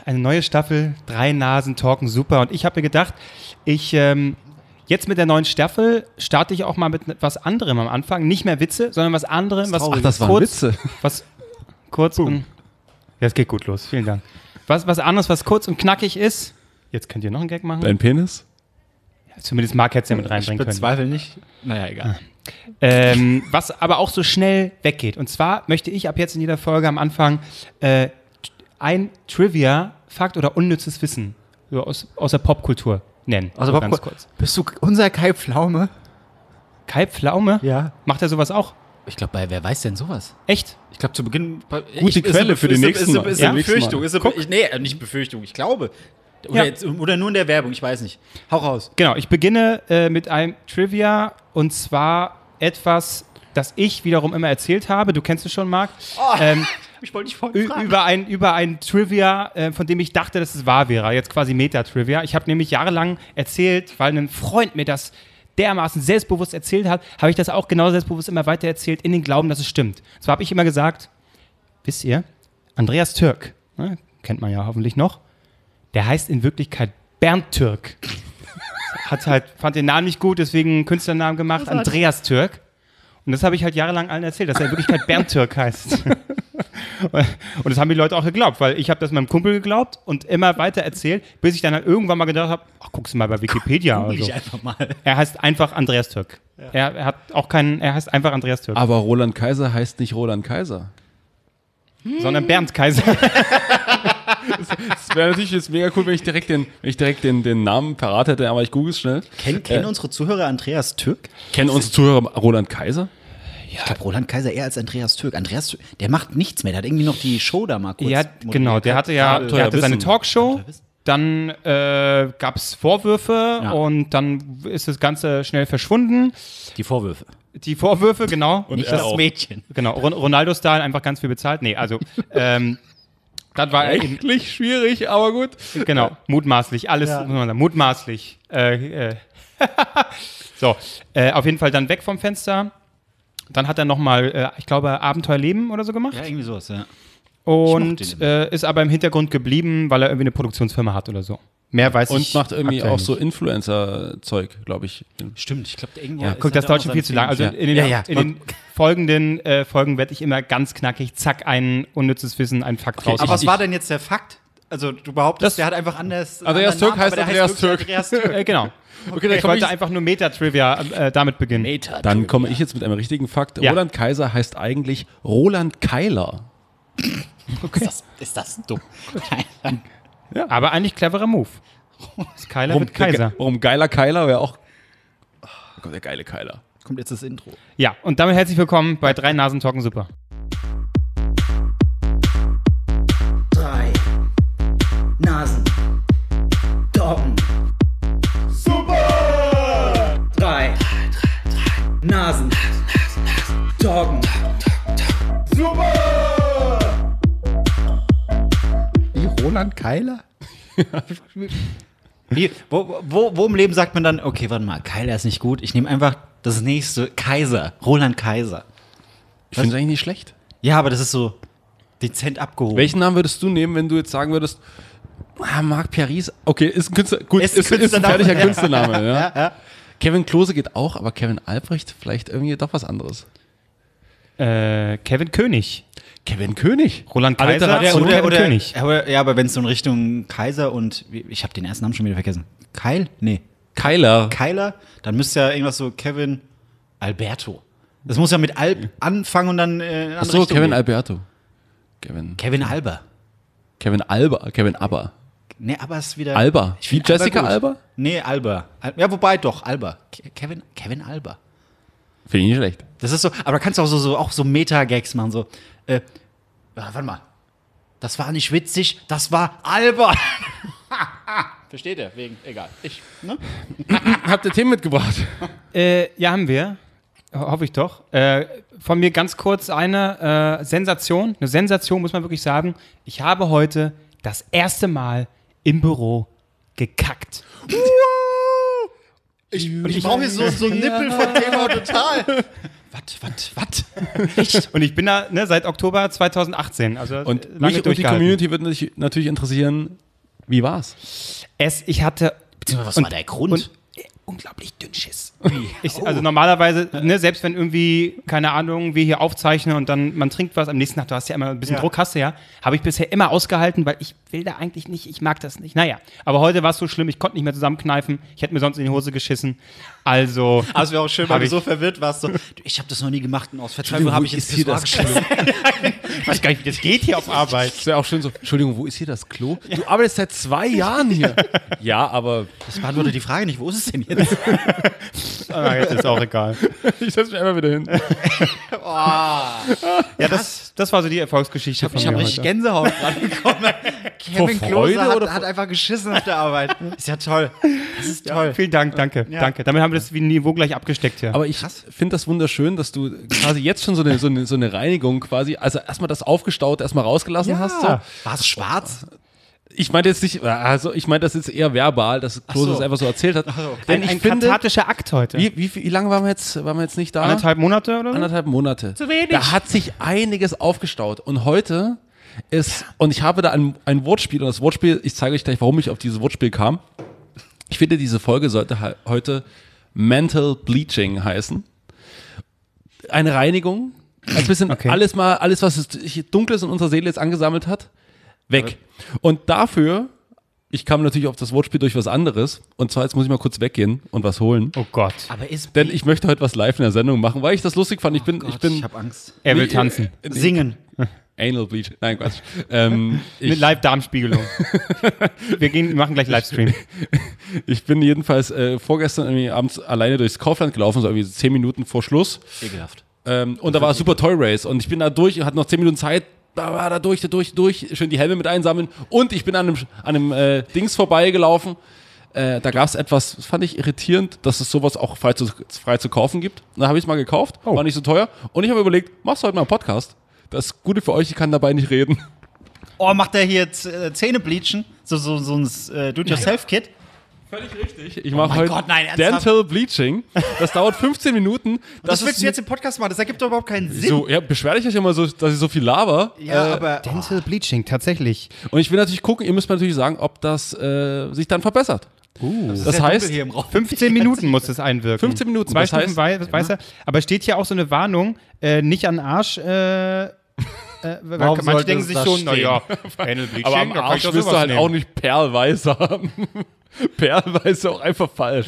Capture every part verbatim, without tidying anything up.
eine neue Staffel, drei Nasen talken super. Und ich habe mir gedacht, ich ähm, jetzt mit der neuen Staffel starte ich auch mal mit was anderem am Anfang. Nicht mehr Witze, sondern was anderem. Was Ach, das waren kurz, Witze. Was kurz und... Ja, es geht gut los. Vielen Dank. Was, was anderes, was kurz und knackig ist. Jetzt könnt ihr noch einen Gag machen. Dein Penis? Ja, zumindest Marc hätte es ja mit reinbringen können. Ich bezweifle nicht. Naja, egal. Ähm, was aber auch so schnell weggeht. Und zwar möchte ich ab jetzt in jeder Folge am Anfang äh, ein Trivia-Fakt oder unnützes Wissen so aus, aus der Popkultur nennen. Also so Popcorn, bist du unser Kai Pflaume? Kai Pflaume? Ja. Macht er sowas auch? Ich glaube, bei wer weiß denn sowas? Echt? Ich glaube, zu Beginn... Gute ich, Quelle ist, für ist, den ist, nächsten Mal. Ist, ist, Ja? eine Befürchtung. Ist eine, Guck. ich, nee, nicht Befürchtung, ich glaube. Oder, Ja. jetzt, oder nur in der Werbung, ich weiß nicht. Hau raus. Genau, ich beginne äh, mit einem Trivia und zwar etwas, das ich wiederum immer erzählt habe. Du kennst es schon, Marc. Oh, ähm, ich wollte dich voll Ü- fragen. über ein, über ein Trivia, äh, von dem ich dachte, dass es wahr wäre. Jetzt quasi Meta-Trivia. Ich habe nämlich jahrelang erzählt, weil ein Freund mir das dermaßen selbstbewusst erzählt hat, habe ich das auch genau selbstbewusst immer weiter erzählt, in den Glauben, dass es stimmt. Zwar habe ich immer gesagt, wisst ihr, Andreas Türk, ne, kennt man ja hoffentlich noch, der heißt in Wirklichkeit Bernd Türk. Hat halt, fand den Namen nicht gut, deswegen einen Künstlernamen gemacht, Andreas Türk. Und das habe ich halt jahrelang allen erzählt, dass er in Wirklichkeit Bernd Türk heißt. Und das haben die Leute auch geglaubt, weil ich habe das meinem Kumpel geglaubt und immer weiter erzählt, bis ich dann halt irgendwann mal gedacht habe, ach, guckst du mal bei Wikipedia oder Google so. ich einfach mal. Er heißt einfach Andreas Türk. Er, er hat auch keinen, er heißt einfach Andreas Türk, Aber Roland Kaiser heißt nicht Roland Kaiser. sondern Bernd Kaiser. Das wäre natürlich jetzt mega cool, wenn ich direkt den, wenn ich direkt den, den Namen parat hätte, aber ich google es schnell. Kennen, kennen unsere Zuhörer Andreas Türk? Kennen unsere Zuhörer Roland Kaiser? Ich glaube, Roland Kaiser eher als Andreas Türk. Andreas Türk, der macht nichts mehr. Der hat irgendwie noch die Show da mal kurz Ja, moderiert. genau, der hatte ja Abenteuer der hatte seine Wissen. Talkshow, Abenteuer Wissen. dann äh, gab es Vorwürfe Ja. und dann ist das Ganze schnell verschwunden. Die Vorwürfe. Die Vorwürfe, genau. Nicht er das auch. Mädchen. Genau, Ron- Ronaldo-Style, einfach ganz viel bezahlt. Nee, also, ähm, das war eben, Eigentlich schwierig, aber gut. genau, mutmaßlich, alles, Ja. muss man sagen, mutmaßlich. Äh, äh. So, äh, auf jeden Fall dann weg vom Fenster. Dann hat er nochmal, äh, ich glaube, Abenteuerleben oder so gemacht. Ja, irgendwie sowas, ja. mochte Und den. äh, ist aber im Hintergrund geblieben, weil er irgendwie eine Produktionsfirma hat oder so. Mehr weiß Und ich macht irgendwie aktuell auch so nicht. Influencer-Zeug, glaube ich. Stimmt, ich glaube, irgendwo. Ja, es guck, hat das ja auch dauert noch schon viel seine zu lang. Also Filme. in den, ja, ja. in den folgenden äh, Folgen werde ich immer ganz knackig, zack, ein unnützes Wissen, ein Fakt raus. Aber was war denn jetzt der Fakt? Also, du behauptest, Das- der hat einfach anders. Andreas anderen Türk Namen, heißt aber der Andreas wirklich Türk. Andreas Türk. Äh, genau. Okay, dann Ich komme wollte ich, einfach nur Meta-Trivia äh, damit beginnen. Meta. dann komme ich jetzt mit einem richtigen Fakt. Ja. Roland Kaiser heißt eigentlich Roland Keiler. Ist, das, ist das dumm? Aber eigentlich cleverer Move. Das Keiler wird Kaiser. Warum geiler Keiler wäre auch. Oh Gott, der geile Keiler. Kommt jetzt das Intro. Ja, und damit herzlich willkommen bei drei Nasen Talken Super. Drei Nasen. Doggen. Super! Drei Nasen. Doggen. Wie Roland Keiler? Wie, wo, wo, wo im Leben sagt man dann, okay, warte mal, Keiler ist nicht gut, ich nehme einfach das nächste, Kaiser, Roland Kaiser. Ich finde es eigentlich nicht schlecht. Ja, aber das ist so dezent abgehoben. Welchen Namen würdest du nehmen, wenn du jetzt sagen würdest, ah, Marc Pieris, okay, ist ein Künstler, gut, Ist ist, ein ist, ein Künstlername. fertiger Ja. Künstlername. Ja. Ja, ja. Kevin Klose geht auch, aber Kevin Albrecht vielleicht irgendwie doch was anderes. Äh, Kevin König. Kevin König. Roland Kaiser Alliteration. und oder, Kevin oder, König. aber, ja, aber wenn es so in Richtung Kaiser und, wie- ich habe den ersten Namen schon wieder vergessen. Keil? Nee. Keiler. Keiler? Dann müsste ja irgendwas so Kevin Alberto. Das muss ja mit Alb anfangen und dann äh, in eine andere Achso, Richtung Kevin gehen. Alberto. Kevin. Kevin Alber. Kevin Alba. Kevin Aber. Nee, aber ist wieder. Alba. Ich Wie find Jessica gut. Alba? Nee, Alba. Al- Ja, wobei doch, Alba. Ke- Kevin, Kevin Alba. Finde ich nicht schlecht. Das ist so, aber da kannst du auch so, so, auch so Meta-Gags machen, so, äh, ja, warte mal. Das war nicht witzig, das war Alba. Versteht ihr? Wegen, egal. Ich, ne? Habt ihr Themen mitgebracht? Äh, ja, haben wir. Ho- Hoffe ich doch. Äh, von mir ganz kurz eine äh, Sensation. Eine Sensation, muss man wirklich sagen. Ich habe heute das erste Mal im Büro gekackt. Ich, und ich brauche jetzt so, so einen Nippel von Thema total. Was, was, was? Echt? Und ich bin da ne, seit Oktober zweitausendachtzehn. Also Und lange mich und die durchgehalten. Community würde natürlich, natürlich interessieren, wie war's? Es, ich hatte Beziehungsweise, was Und- war der Grund? und äh, unglaublich dünn Schiss. Ich, also normalerweise, ne, selbst wenn irgendwie, keine Ahnung, wir hier aufzeichnen und dann man trinkt was, am nächsten Tag, du hast ja immer ein bisschen Ja. Druck, hast du ja, habe ich bisher immer ausgehalten, weil ich will da eigentlich nicht, ich mag das nicht. Naja, aber heute war es so schlimm, ich konnte nicht mehr zusammenkneifen, ich hätte mir sonst in die Hose geschissen. Also, Aber es wäre auch schön, Hab weil du ich- so verwirrt warst. So, du, ich habe das noch nie gemacht und aus Verzweiflung Entschuldigung, habe wo ich jetzt ist hier das geschissen. ich weiß gar nicht, wie das geht hier auf Arbeit. Das wäre auch schön so, Entschuldigung, wo ist hier das Klo? Du arbeitest seit zwei Jahren hier. Ja, aber Das beantwortet die Frage nicht. Wo ist es denn jetzt? Ah, jetzt ist auch egal. ich setze mich einfach wieder hin. Ja, das, das war so die Erfolgsgeschichte von Ich habe mir richtig heute. Gänsehaut dran bekommen. Kevin Vor Klose Freude hat, oder hat einfach geschissen auf der Arbeit. Ist ja toll. Das ist toll. Vielen Dank, danke, danke. Damit haben wir das Niveau gleich abgesteckt hier. Aber ich finde das wunderschön, dass du quasi jetzt schon so eine, so eine, so eine Reinigung quasi, also erstmal das Aufgestaute erstmal rausgelassen hast. So. War es schwarz? Ich meinte jetzt nicht, also ich meinte das jetzt eher verbal, dass Klose so. das einfach so erzählt hat. Denn ein, ich ein finde, kathartischer Akt heute. wie, wie, wie lange waren wir jetzt, waren wir jetzt nicht da? Anderthalb Monate oder so? Anderthalb Monate. Zu wenig. Da hat sich einiges aufgestaut. Und heute ist, und ich habe da ein, ein Wortspiel, und das Wortspiel, ich zeige euch gleich, warum ich auf dieses Wortspiel kam. Ich finde, diese Folge sollte halt heute Mental Bleaching heißen. Eine Reinigung. Ein bisschen Okay. alles mal, alles, was es Dunkles in unserer Seele jetzt angesammelt hat, weg. Und dafür, ich kam natürlich auf das Wortspiel durch was anderes. Und zwar, jetzt muss ich mal kurz weggehen und was holen. Oh Gott. Aber ist Denn ich möchte heute was live in der Sendung machen, weil ich das lustig fand. Ich bin, ich bin ich habe Angst. Er will tanzen. äh, Singen. Anal Bleach. Nein, Quatsch. ähm, Mit ich, Live-Darmspiegelung. wir gehen, wir machen gleich Livestream. ich bin jedenfalls äh, vorgestern irgendwie abends alleine durchs Kaufland gelaufen, so irgendwie zehn Minuten vor Schluss. Ekelhaft. Ähm, und da war Super Toy Race und ich bin da durch, hatte noch zehn Minuten Zeit, da war da durch, da durch, durch, schön die Helme mit einsammeln und ich bin an einem, an einem äh, Dings vorbeigelaufen. Äh, da gab es etwas, das fand ich irritierend, dass es sowas auch frei zu, frei zu kaufen gibt. Und da habe ich es mal gekauft, war nicht so teuer und ich habe überlegt, machst du heute mal einen Podcast? Das ist Gute für euch, ich kann dabei nicht reden. Oh, macht der hier Z- äh, Zähne bleachen? So, so, so ein äh, Do-it-yourself-Kit? Völlig richtig. Ich mache mein heute Gott, nein, ernsthaft? Dental Bleaching. Das dauert fünfzehn Minuten. Das, ist willst du jetzt im Podcast machen? Das ergibt doch überhaupt keinen Sinn. so, ja, beschwer dich euch immer so, dass ich so viel laber. Ja, äh, aber Dental Bleaching, tatsächlich. Und ich will natürlich gucken, ihr müsst mir natürlich sagen, ob das äh, sich dann verbessert. Uh. Das sehr dunkel heißt, hier im Raum. fünfzehn Minuten muss es einwirken. fünfzehn Minuten, Zwei das Stufen heißt- wei weißer. Aber steht hier auch so eine Warnung, äh, nicht an den Arsch. Äh, äh, weil Warum manche sollte denken es sich da schon, stehen? naja, Anal Bleaching, aber am da kann Arsch ich doch wirst du sowas halt nehmen. auch nicht perlweiß haben. Perlweiß ist auch einfach falsch.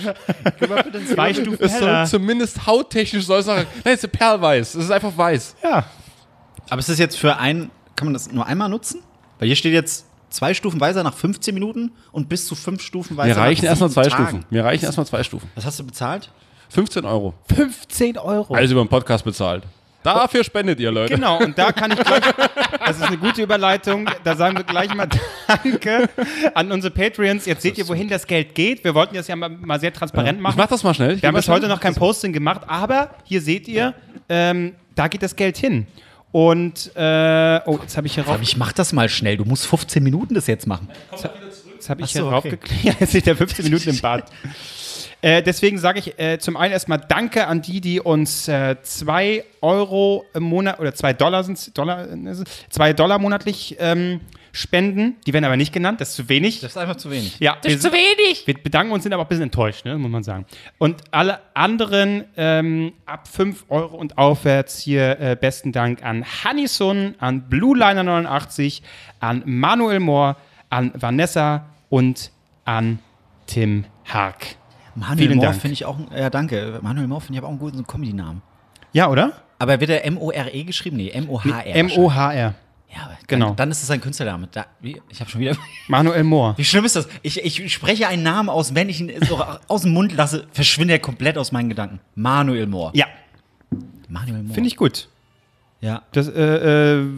Zwei Stufen Es soll heller. zumindest hauttechnisch soll es noch. Nein, es ist perlweiß. Es ist einfach weiß. Ja. Aber ist das jetzt für ein, kann man das nur einmal nutzen? Weil hier steht jetzt zwei Stufen weiser nach fünfzehn Minuten und bis zu fünf Stufen weiser Mir reichen nach erstmal sieben zwei Tagen. Stufen. Mir reichen erstmal zwei Stufen. Was hast du bezahlt? fünfzehn Euro. fünfzehn Euro. Alles über den Podcast bezahlt. Dafür spendet ihr, Leute. Genau, und da kann ich gleich, das ist eine gute Überleitung, da sagen wir gleich mal Danke an unsere Patreons. Jetzt seht ihr, wohin das Geld geht. Wir wollten das ja mal, mal sehr transparent Ich machen. mach das mal schnell. Ich Wir haben geh bis mal heute schnell. noch kein Posting gemacht, aber hier seht ihr, ähm, da geht das Geld hin. Und, äh, oh, jetzt habe ich hier rauf, Aber ich mach das mal schnell. Du musst fünfzehn Minuten das jetzt machen. jetzt hab ich Ach hier so, okay. raufgeklickt. Ja, jetzt steht der fünfzehn Minuten im Bad. Äh, deswegen sage ich äh, zum einen erstmal Danke an die, die uns äh, zwei Euro im Monat oder zwei Dollar sind Dollar, äh, zwei Dollar monatlich ähm, spenden. Die werden aber nicht genannt, das ist zu wenig. Das ist einfach zu wenig. Ja, das ist zu wenig. Wir bedanken uns, sind aber auch ein bisschen enttäuscht, ne, muss man sagen. Und alle anderen ähm, ab fünf Euro und aufwärts hier äh, besten Dank an Hanison, an Blueliner neunundachtzig, an Manuel Mohr, an Vanessa und an Tim Hark. Manuel Vielen Mohr Dank. finde ich auch, ja danke. Manuel Mohr finde ich aber auch einen guten Comedy-Namen. Ja, oder? Aber wird er M O R E geschrieben? Nee, M O H R. M O H R. Ja, aber Genau. Dann, dann ist es ein Künstlername. Da, wie, ich habe schon wieder. Manuel Mohr. Wie schlimm ist das? Ich, ich spreche einen Namen aus, wenn ich ihn so aus dem Mund lasse, verschwindet er komplett aus meinen Gedanken. Manuel Mohr. Ja, Manuel Mohr. finde ich gut. Ja. Das, äh, äh,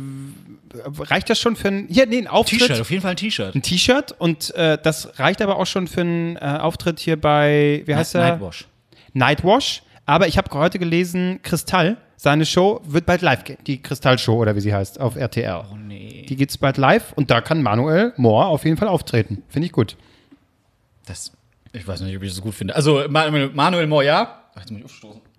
reicht das schon für ein, hier, nee, ein Auftritt? T-Shirt, auf jeden Fall ein T-Shirt. Ein T-Shirt und äh, das reicht aber auch schon für einen äh, Auftritt hier bei, wie heißt der? Nightwash. Nightwash. Aber ich habe heute gelesen, Kristall, seine Show wird bald live gehen. Die Kristall-Show oder wie sie heißt, auf R T L. Oh nee. Die geht's bald live und da kann Manuel Mohr auf jeden Fall auftreten. Finde ich gut. Das, ich weiß nicht, ob ich das so gut finde. Also Manuel, Manuel Mohr, ja. Ach, jetzt muss ich aufstoßen.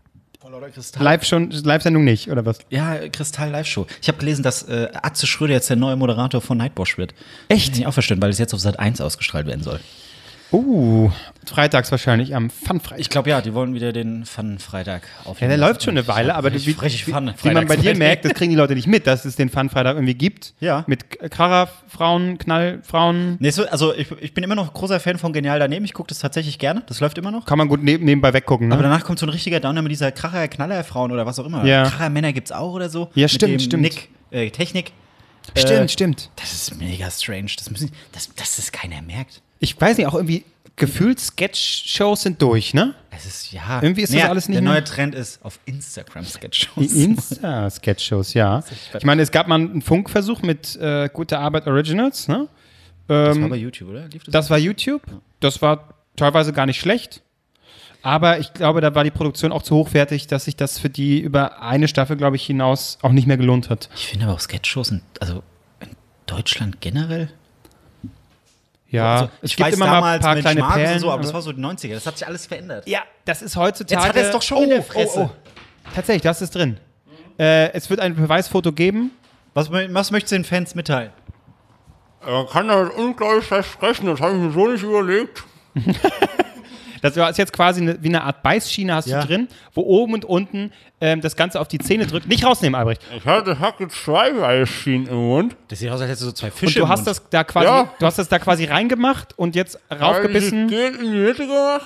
Live schon, Live-Sendung nicht, oder was? Ja, Kristall Live-Show. Ich habe gelesen, dass äh, Atze Schröder jetzt der neue Moderator von Nightwash wird. Echt? Kann ich auch verstehen, weil es jetzt auf Sat eins ausgestrahlt werden soll. Uh, freitags wahrscheinlich am Fun-Freitag. Ich glaube ja, die wollen wieder den Fun-Freitag aufnehmen. Ja, der läuft schon eine Weile, aber Ich wie, freche wie, Fun. wie man bei dir merkt, das kriegen die Leute nicht mit, dass es den Fun-Freitag irgendwie gibt. Ja. Mit Kracher, Frauen, Knallfrauen. Nee, so, also ich, ich bin immer noch großer Fan von Genial daneben. Ich gucke das tatsächlich gerne. Das läuft immer noch. Kann man gut neben, nebenbei weggucken, ne? Aber danach kommt so ein richtiger Downer mit dieser Kracher, Knaller-Frauen oder was auch immer. Ja. Kracher-Männer gibt's auch oder so. Ja, mit stimmt, dem stimmt. Nick, äh, Technik. stimmt, äh, stimmt. Das ist mega strange. Das müssen, dass, dass das keiner merkt. Ich weiß nicht, auch irgendwie gefühlt Sketch-Shows sind durch, ne? Es ist, ja. Irgendwie ist das alles nicht Der mehr- neue Trend ist auf Instagram Sketch-Shows. Die Insta-Sketch-Shows, ja. Ich meine, es gab mal einen Funkversuch mit äh, Gute Arbeit Originals, ne? Das Ähm, war bei YouTube, oder? Lief das? Das war YouTube. Das war teilweise gar nicht schlecht. Aber ich glaube, da war die Produktion auch zu hochwertig, dass sich das für die über eine Staffel, glaube ich, hinaus auch nicht mehr gelohnt hat. Ich finde aber auch Sketch-Shows, sind, also in Deutschland generell. Ja, Also, es ich gibt weiß immer mal ein damals paar mit kleine Schmarkus Perlen. und so, aber das war so die neunziger. Das hat sich alles verändert. ja, das ist heutzutage... Jetzt hat er es doch schon in der Fresse. Tatsächlich, das ist drin. Äh, es wird ein Beweisfoto geben. Was, was möchtest du den Fans mitteilen? Man kann das unglaublich versprechen, das habe ich mir so nicht überlegt. Das ist jetzt quasi eine, wie eine Art Beißschiene hast Ja. du drin, wo oben und unten ähm, das Ganze auf die Zähne drückt. Nicht rausnehmen, Albrecht. Ich hatte Hacke zwei Weißschienen im Mund. Das sieht aus, als hättest du so zwei Und Fische du im hast Mund. das da quasi, Ja. du hast das da quasi reingemacht und jetzt raufgebissen. Geht in die Mitte gemacht.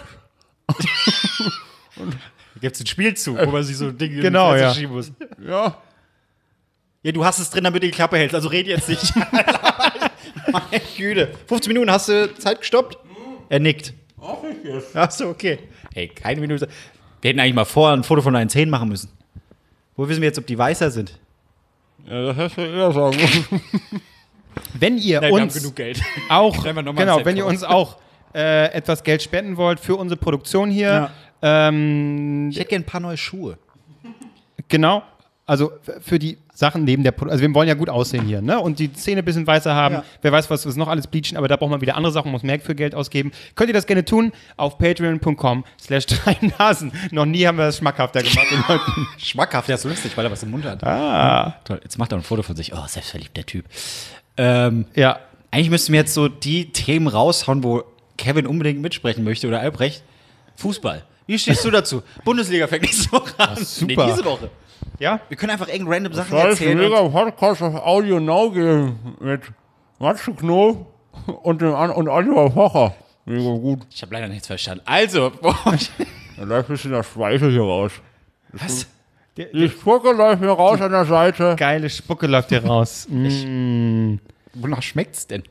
Da gibt es einen Spielzug, wo man sich so Dinge Genau, in die ja. Fresse schieben muss. Ja. Ja, du hast es drin, damit du die Klappe hältst, also red jetzt nicht. Meine Güte. fünfzehn Minuten, hast du Zeit gestoppt? Er nickt. Ach, ich jetzt. Achso, okay. Hey, keine Minute. Wir hätten eigentlich mal vorher ein Foto von deinen Zähnen machen müssen. Wo wissen wir jetzt, ob die weißer sind? Ja, das hättest du eher sagen müssen. Wenn ihr Nein, wir haben uns genug Geld. auch, Stellen wir noch mal ein genau, Set wenn ihr vor. uns auch äh, etwas Geld spenden wollt für unsere Produktion hier, ähm, Ich hätte gerne ein paar neue Schuhe. genau, also f- für die Sachen neben der Produktion, also wir wollen ja gut aussehen hier, ne? Und die Zähne ein bisschen weißer haben. Ja. Wer weiß, was wir noch alles bleachen, aber da braucht man wieder andere Sachen, muss mehr für Geld ausgeben. Könnt ihr das gerne tun auf patreon punkt com slash drei Nasen. Noch nie haben wir das schmackhafter gemacht den Leuten. Schmackhaft, ja, ist lustig, weil er was im Mund hat. Ah. Toll, jetzt macht er ein Foto von sich. Oh, selbstverliebt, der Typ. Ähm, Ja, eigentlich müssten wir jetzt so die Themen raushauen, wo Kevin unbedingt mitsprechen möchte oder Albrecht. Fußball. Wie stehst du dazu? Bundesliga fängt nächste Woche an. super. Nee, diese Woche. ja. Wir können einfach irgendeine random Sachen Soll es einen erzählen. mega Und Podcast auf Audio Now geben mit Matze Knob und, dem An und Oliver Pocher. Mega gut. ich habe leider nichts verstanden. Also, Da läuft ein bisschen der Speichel hier raus. was? Die Spucke läuft mir raus an der Seite. Geile Spucke läuft hier raus. Mm. Wonach schmeckt's denn?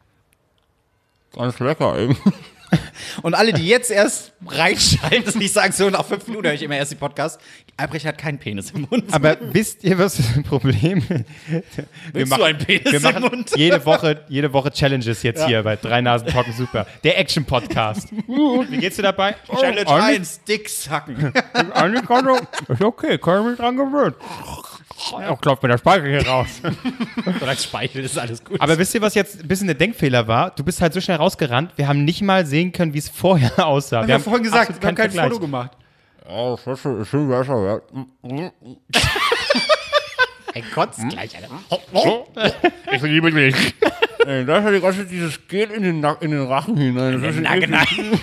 Ganz lecker eben. Und alle, die jetzt erst reinschalten und nicht sagen, so nach fünf Minuten höre ich immer erst den Podcast. Albrecht hat keinen Penis im Mund. Aber wisst ihr, was das Problem ist? Willst du einen Penis wir im machen Mund? jede Woche, jede Woche Challenges jetzt hier bei Drei Nasen Talken Super. Der Action-Podcast. Wie geht's dir dabei? Challenge Oh, eigentlich- eins, Dicks hacken. Eigentlich kann du, ist okay, kann ich mich dran gewöhnen. Auch klopft mir der Speichel hier raus. Solange Speichel ist alles gut. Aber wisst ihr, was jetzt ein bisschen der Denkfehler war? Du bist halt so schnell rausgerannt, wir haben nicht mal sehen können, wie es vorher aussah. wir haben vorhin gesagt, absolut wir haben kein Vergleich. Foto gemacht. Ja, das ist schon, ist schon besser. Ja. Ein Kotz gleich, Alter. Ich liebe dich. Ey, da ist ja die ganze Zeit dieses Gel in den, Nack- in den Rachen hinein. Das ist Nacken, eklig.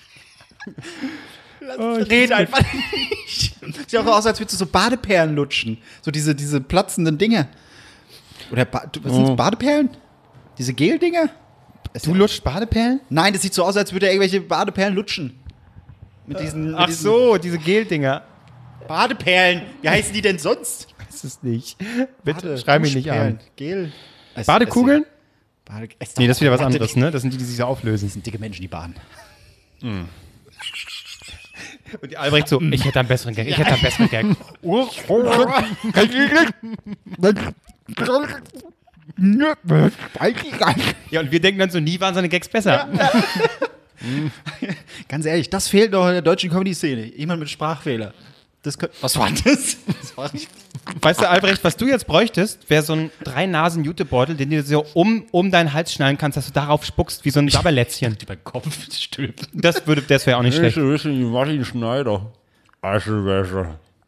Red einfach nicht. Sieht auch aus, als würdest du so Badeperlen lutschen. So diese, diese platzenden Dinge. Oder ba was Oh. sind's, Badeperlen? Diese Gel-Dinger? Du lutscht Badeperlen? Nein, das sieht so aus, als würde er irgendwelche Badeperlen lutschen. Mit diesen, mit Ach diesen so, diese Gel-Dinger. Badeperlen. Wie heißen die denn sonst? Weiß es nicht. Bitte, Bade- schrei mich nicht an. Duschperlen, Gel. Es- Badekugeln? es- Bade es- Nee, das ist wieder was Warte, anderes, ne? Das sind die, die sich so auflösen. Das sind dicke Menschen, die baden. Und die Albrecht so, ich hätte einen besseren Gag, ich hätte einen besseren Gag. Ja, und wir denken dann so, nie waren seine Gags besser. Ganz ehrlich, das fehlt noch in der deutschen Comedy-Szene. Jemand mit Sprachfehler. Das könnt, was war das? Das war nicht. Weißt du, Albrecht, was du jetzt bräuchtest, wäre so ein Drei-Nasen-Jutebeutel, den du dir so um, um deinen Hals schnallen kannst, dass du darauf spuckst, wie so ein Sabberlätzchen. Über den Kopf stülpen. Das würde, das wäre auch nicht Ich schlecht. ein bisschen wie Martin Schneider. Also besser.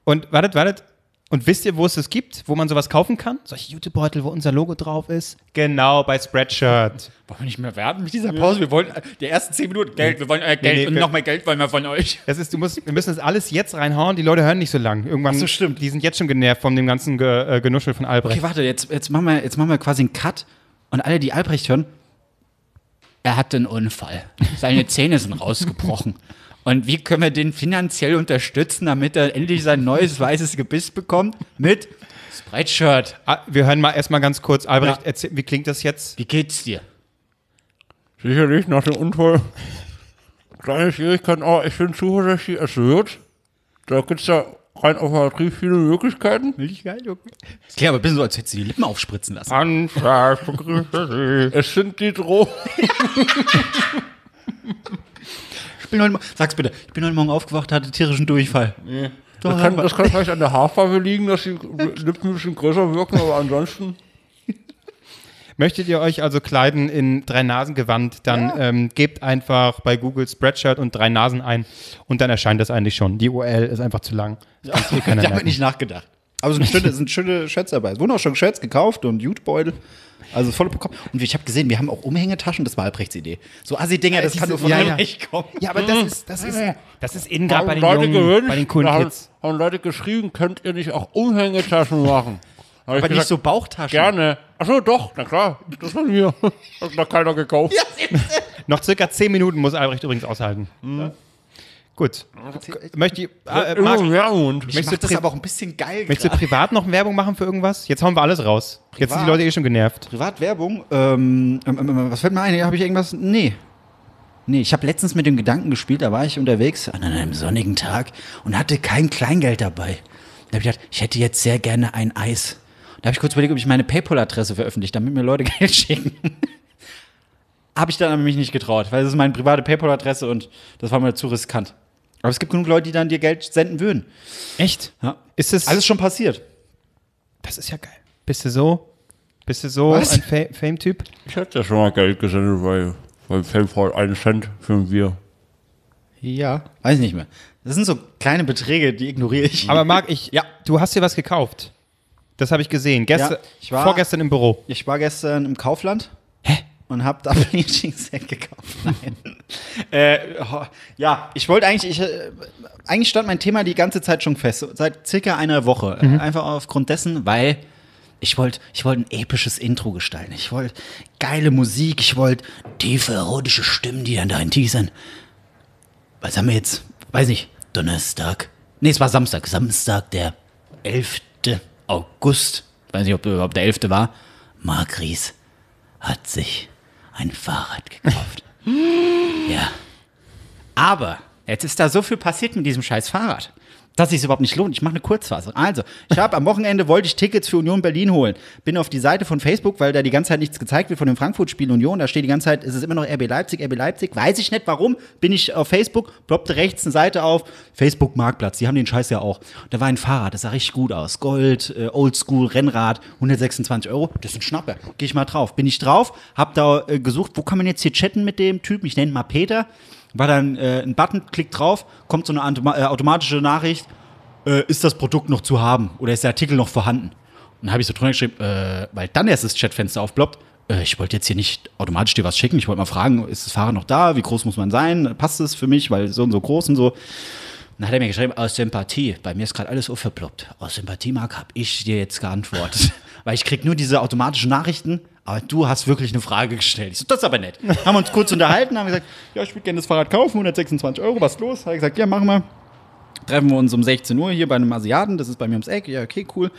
Und wartet, wartet. Und wisst ihr, wo es das gibt, wo man sowas kaufen kann? Solche Jutebeutel, wo unser Logo drauf ist? Genau, bei Spreadshirt. Wollen wir nicht mehr werden mit dieser Pause? Wir wollen äh, die ersten zehn Minuten Geld, wir wollen euer Geld Nee, nee, und wir- noch mehr Geld wollen wir von euch. Das ist, du musst, wir müssen das alles jetzt reinhauen. Die Leute hören nicht so lang. Irgendwann, Ach so, stimmt. Die sind jetzt schon genervt von dem ganzen Ge, äh, Genuschel von Albrecht. Okay, warte, jetzt, jetzt, machen wir, jetzt machen wir quasi einen Cut und alle, die Albrecht hören, er hatte einen Unfall. Seine Zähne sind rausgebrochen. Und wie können wir den finanziell unterstützen, damit er endlich sein neues weißes Gebiss bekommt? Mit Spreadshirt. Ah, wir hören mal erstmal ganz kurz. Albrecht, Ja. erzähl, wie klingt das jetzt? Wie geht's dir? Sicherlich nach dem Unfall kleine Schwierigkeiten, aber ich bin zuversichtlich, es wird. Da gibt es ja rein operativ viele Möglichkeiten. Das klingt aber ein bisschen so, als hättest du die Lippen aufspritzen lassen. Anschlag, begrüße Sie. Es sind die Drohungen. Ich bin heute, Mo- sag's bitte, ich bin heute Morgen aufgewacht, hatte tierischen Durchfall. Doch, Das kann, das kann vielleicht an der Haarfarbe liegen, dass die Lippen ein bisschen größer wirken, aber ansonsten. Möchtet ihr euch also kleiden in Drei-Nasen-Gewand, dann ähm, gebt einfach bei Google Spreadshirt und drei Nasen ein und dann erscheint das eigentlich schon. Die U R L ist einfach zu lang. Das kann's eh keiner da wird merken. nicht nachgedacht. Aber es sind schöne, sind schöne Shirts dabei. Es wurden auch schon Shirts gekauft und Jutebeutel. Also volle Programm. Und ich habe gesehen, wir haben auch Umhängetaschen, das war Albrechts Idee. So Assi-Dinger, das kann nur von ja, ja. Albrecht kommen. Ja, aber das ist, das ist, das ist innen gerade bei den Leute Jungen, gewöhnt, bei den coolen da haben, Kids. haben Leute geschrieben, könnt ihr nicht auch Umhängetaschen machen? Da hab ich Aber nicht gesagt, so Bauchtaschen. gerne. Achso, doch, na klar, das von mir. Hat noch keiner gekauft. Noch circa zehn Minuten muss Albrecht übrigens aushalten. Ja. Gut. Möchte ich, äh, äh, Marc, Immer Mund. Ich Möchtest mach du das pri- aber auch ein bisschen geil möchtest du gerade. privat noch Werbung machen für irgendwas? Jetzt hauen wir alles raus. Jetzt sind die Privat? Leute eh schon genervt. Privatwerbung? Ähm, ähm, ähm, was fällt mir ein? Habe ich irgendwas? Nee. Nee, ich habe letztens mit dem Gedanken gespielt, da war ich unterwegs an einem sonnigen Tag und hatte kein Kleingeld dabei. Da habe ich gedacht, ich hätte jetzt sehr gerne ein Eis. Da habe ich kurz überlegt, ob ich meine PayPal-Adresse veröffentliche, damit mir Leute Geld schicken. Habe ich dann aber mich nicht getraut, weil das ist meine private PayPal-Adresse und das war mir zu riskant. Aber es gibt genug Leute, die dann dir Geld senden würden. Echt? Ja. Ist es, Alles schon passiert. das ist ja geil. Bist du so, bist du so Was? ein Fa- Fame-Typ? Ich hätte ja schon mal Geld gesendet, weil, weil PayPal einen Cent für ein Bier. Ja. Weiß ich nicht mehr. Das sind so kleine Beträge, die ignoriere ich. Aber Marc, ich, Ja. du hast dir was gekauft. Das habe ich gesehen. Gestern, Ja, ich war- vorgestern im Büro. Ich war gestern im Kaufland. Hä? Und hab da Bleaching Set gekauft. Nein. äh, ho- ja, ich wollte eigentlich, ich, äh, eigentlich stand mein Thema die ganze Zeit schon fest. So seit circa einer Woche. Äh, Einfach aufgrund dessen, weil ich wollte ich wollte ein episches Intro gestalten. Ich wollte geile Musik. Ich wollte tiefe, erotische Stimmen, die dann dahin teasern. Was haben wir jetzt? Weiß nicht. Donnerstag. Nee, es war Samstag. Samstag, der elfte August. Weiß nicht, ob überhaupt der elfte war. Marc Ries hat sich ein Fahrrad gekauft. Ja. Aber jetzt ist da so viel passiert mit diesem scheiß Fahrrad, dass es sich überhaupt nicht lohnt. Ich mache eine Kurzfassung. Also, ich habe am Wochenende wollte ich Tickets für Union Berlin holen. Bin auf die Seite von Facebook, weil da die ganze Zeit nichts gezeigt wird von dem Frankfurt-Spiel Union. Da steht die ganze Zeit, es ist immer noch R B Leipzig, R B Leipzig. Weiß ich nicht warum. Bin ich auf Facebook, ploppte rechts eine Seite auf. Facebook Marktplatz, die haben den Scheiß ja auch. Da war ein Fahrrad, das sah richtig gut aus. Gold, äh, Oldschool, Rennrad, hundertsechsundzwanzig Euro. Das ist ein Schnapper. Gehe ich mal drauf. Bin ich drauf, hab da äh, gesucht, wo kann man jetzt hier chatten mit dem Typen? Ich nenne ihn mal Peter. War dann äh, ein Button, klick drauf, kommt so eine Automa äh, automatische Nachricht, äh, ist das Produkt noch zu haben oder ist der Artikel noch vorhanden? Und dann habe ich so drunter geschrieben, äh, weil dann erst das Chatfenster aufploppt, äh, ich wollte jetzt hier nicht automatisch dir was schicken, ich wollte mal fragen, ist das Fahrrad noch da, wie groß muss man sein, passt es für mich, weil so und so groß und so. Und dann hat er mir geschrieben, aus Sympathie, bei mir ist gerade alles aufgeploppt, aus Sympathie, Marc, habe ich dir jetzt geantwortet, weil ich krieg nur diese automatischen Nachrichten, aber du hast wirklich eine Frage gestellt. Ich so, das ist aber nett. Haben wir uns kurz unterhalten, haben gesagt, ja, ich würde gerne das Fahrrad kaufen, hundertsechsundzwanzig Euro, was ist los? Hat er gesagt, ja, machen wir. Treffen wir uns um sechzehn Uhr hier bei einem Asiaten, das ist bei mir ums Eck, ja, okay, cool.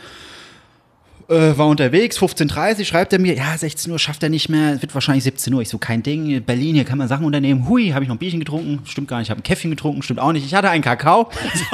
Äh, war unterwegs, fünfzehn Uhr dreißig, schreibt er mir, ja, sechzehn Uhr schafft er nicht mehr, wird wahrscheinlich siebzehn Uhr. Ich so, kein Ding, Berlin, hier kann man Sachen unternehmen. Hui, habe ich noch ein Bierchen getrunken? Stimmt gar nicht, ich habe ein Käffchen getrunken, stimmt auch nicht. Ich hatte einen Kakao.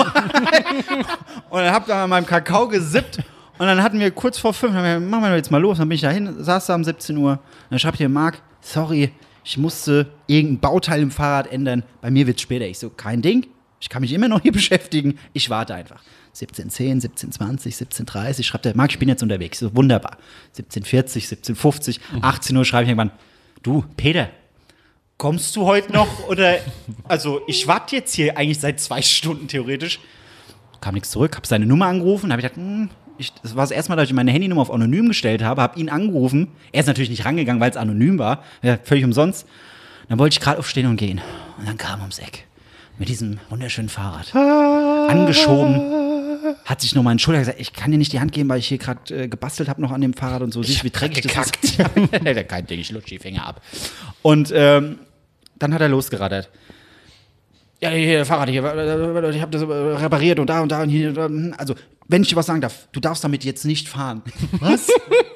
Und dann hab ich an meinem Kakao gesippt. Und dann hatten wir kurz vor fünf, dann haben wir, machen wir jetzt mal los. Dann bin ich da hin, saß da um siebzehn Uhr. Dann schreibt hier Marc, sorry, ich musste irgendein Bauteil im Fahrrad ändern. Bei mir wird's später. Ich so, kein Ding. Ich kann mich immer noch hier beschäftigen. Ich warte einfach. siebzehn Uhr zehn, siebzehn Uhr zwanzig, siebzehn Uhr dreißig schreibt er, Marc, ich bin jetzt unterwegs. Ich so, wunderbar. siebzehn Uhr vierzig, siebzehn Uhr fünfzig, achtzehn Uhr schreibe ich irgendwann, du, Peter, kommst du heute noch? Oder, also ich warte jetzt hier eigentlich seit zwei Stunden theoretisch. kam nichts zurück, habe seine Nummer angerufen, habe ich gedacht, hm, ich, das war das erste Mal, dass ich meine Handynummer auf anonym gestellt habe, habe ihn angerufen. Er ist natürlich nicht rangegangen, weil es anonym war, ja, völlig umsonst. Dann wollte ich gerade aufstehen und gehen. Und dann kam er ums Eck mit diesem wunderschönen Fahrrad. Angeschoben, hat sich nochmal entschuldigt, gesagt, ich kann dir nicht die Hand geben, weil ich hier gerade äh, gebastelt habe noch an dem Fahrrad und so. Siehst wie dreckig das ist. Kein Ding, ich lutsche die Finger ab. Und ähm, dann hat er losgerattert. Ja, hier, Fahrrad hier, ich habe das repariert und da und da und hier. Also, wenn ich dir was sagen darf, du darfst damit jetzt nicht fahren. Was?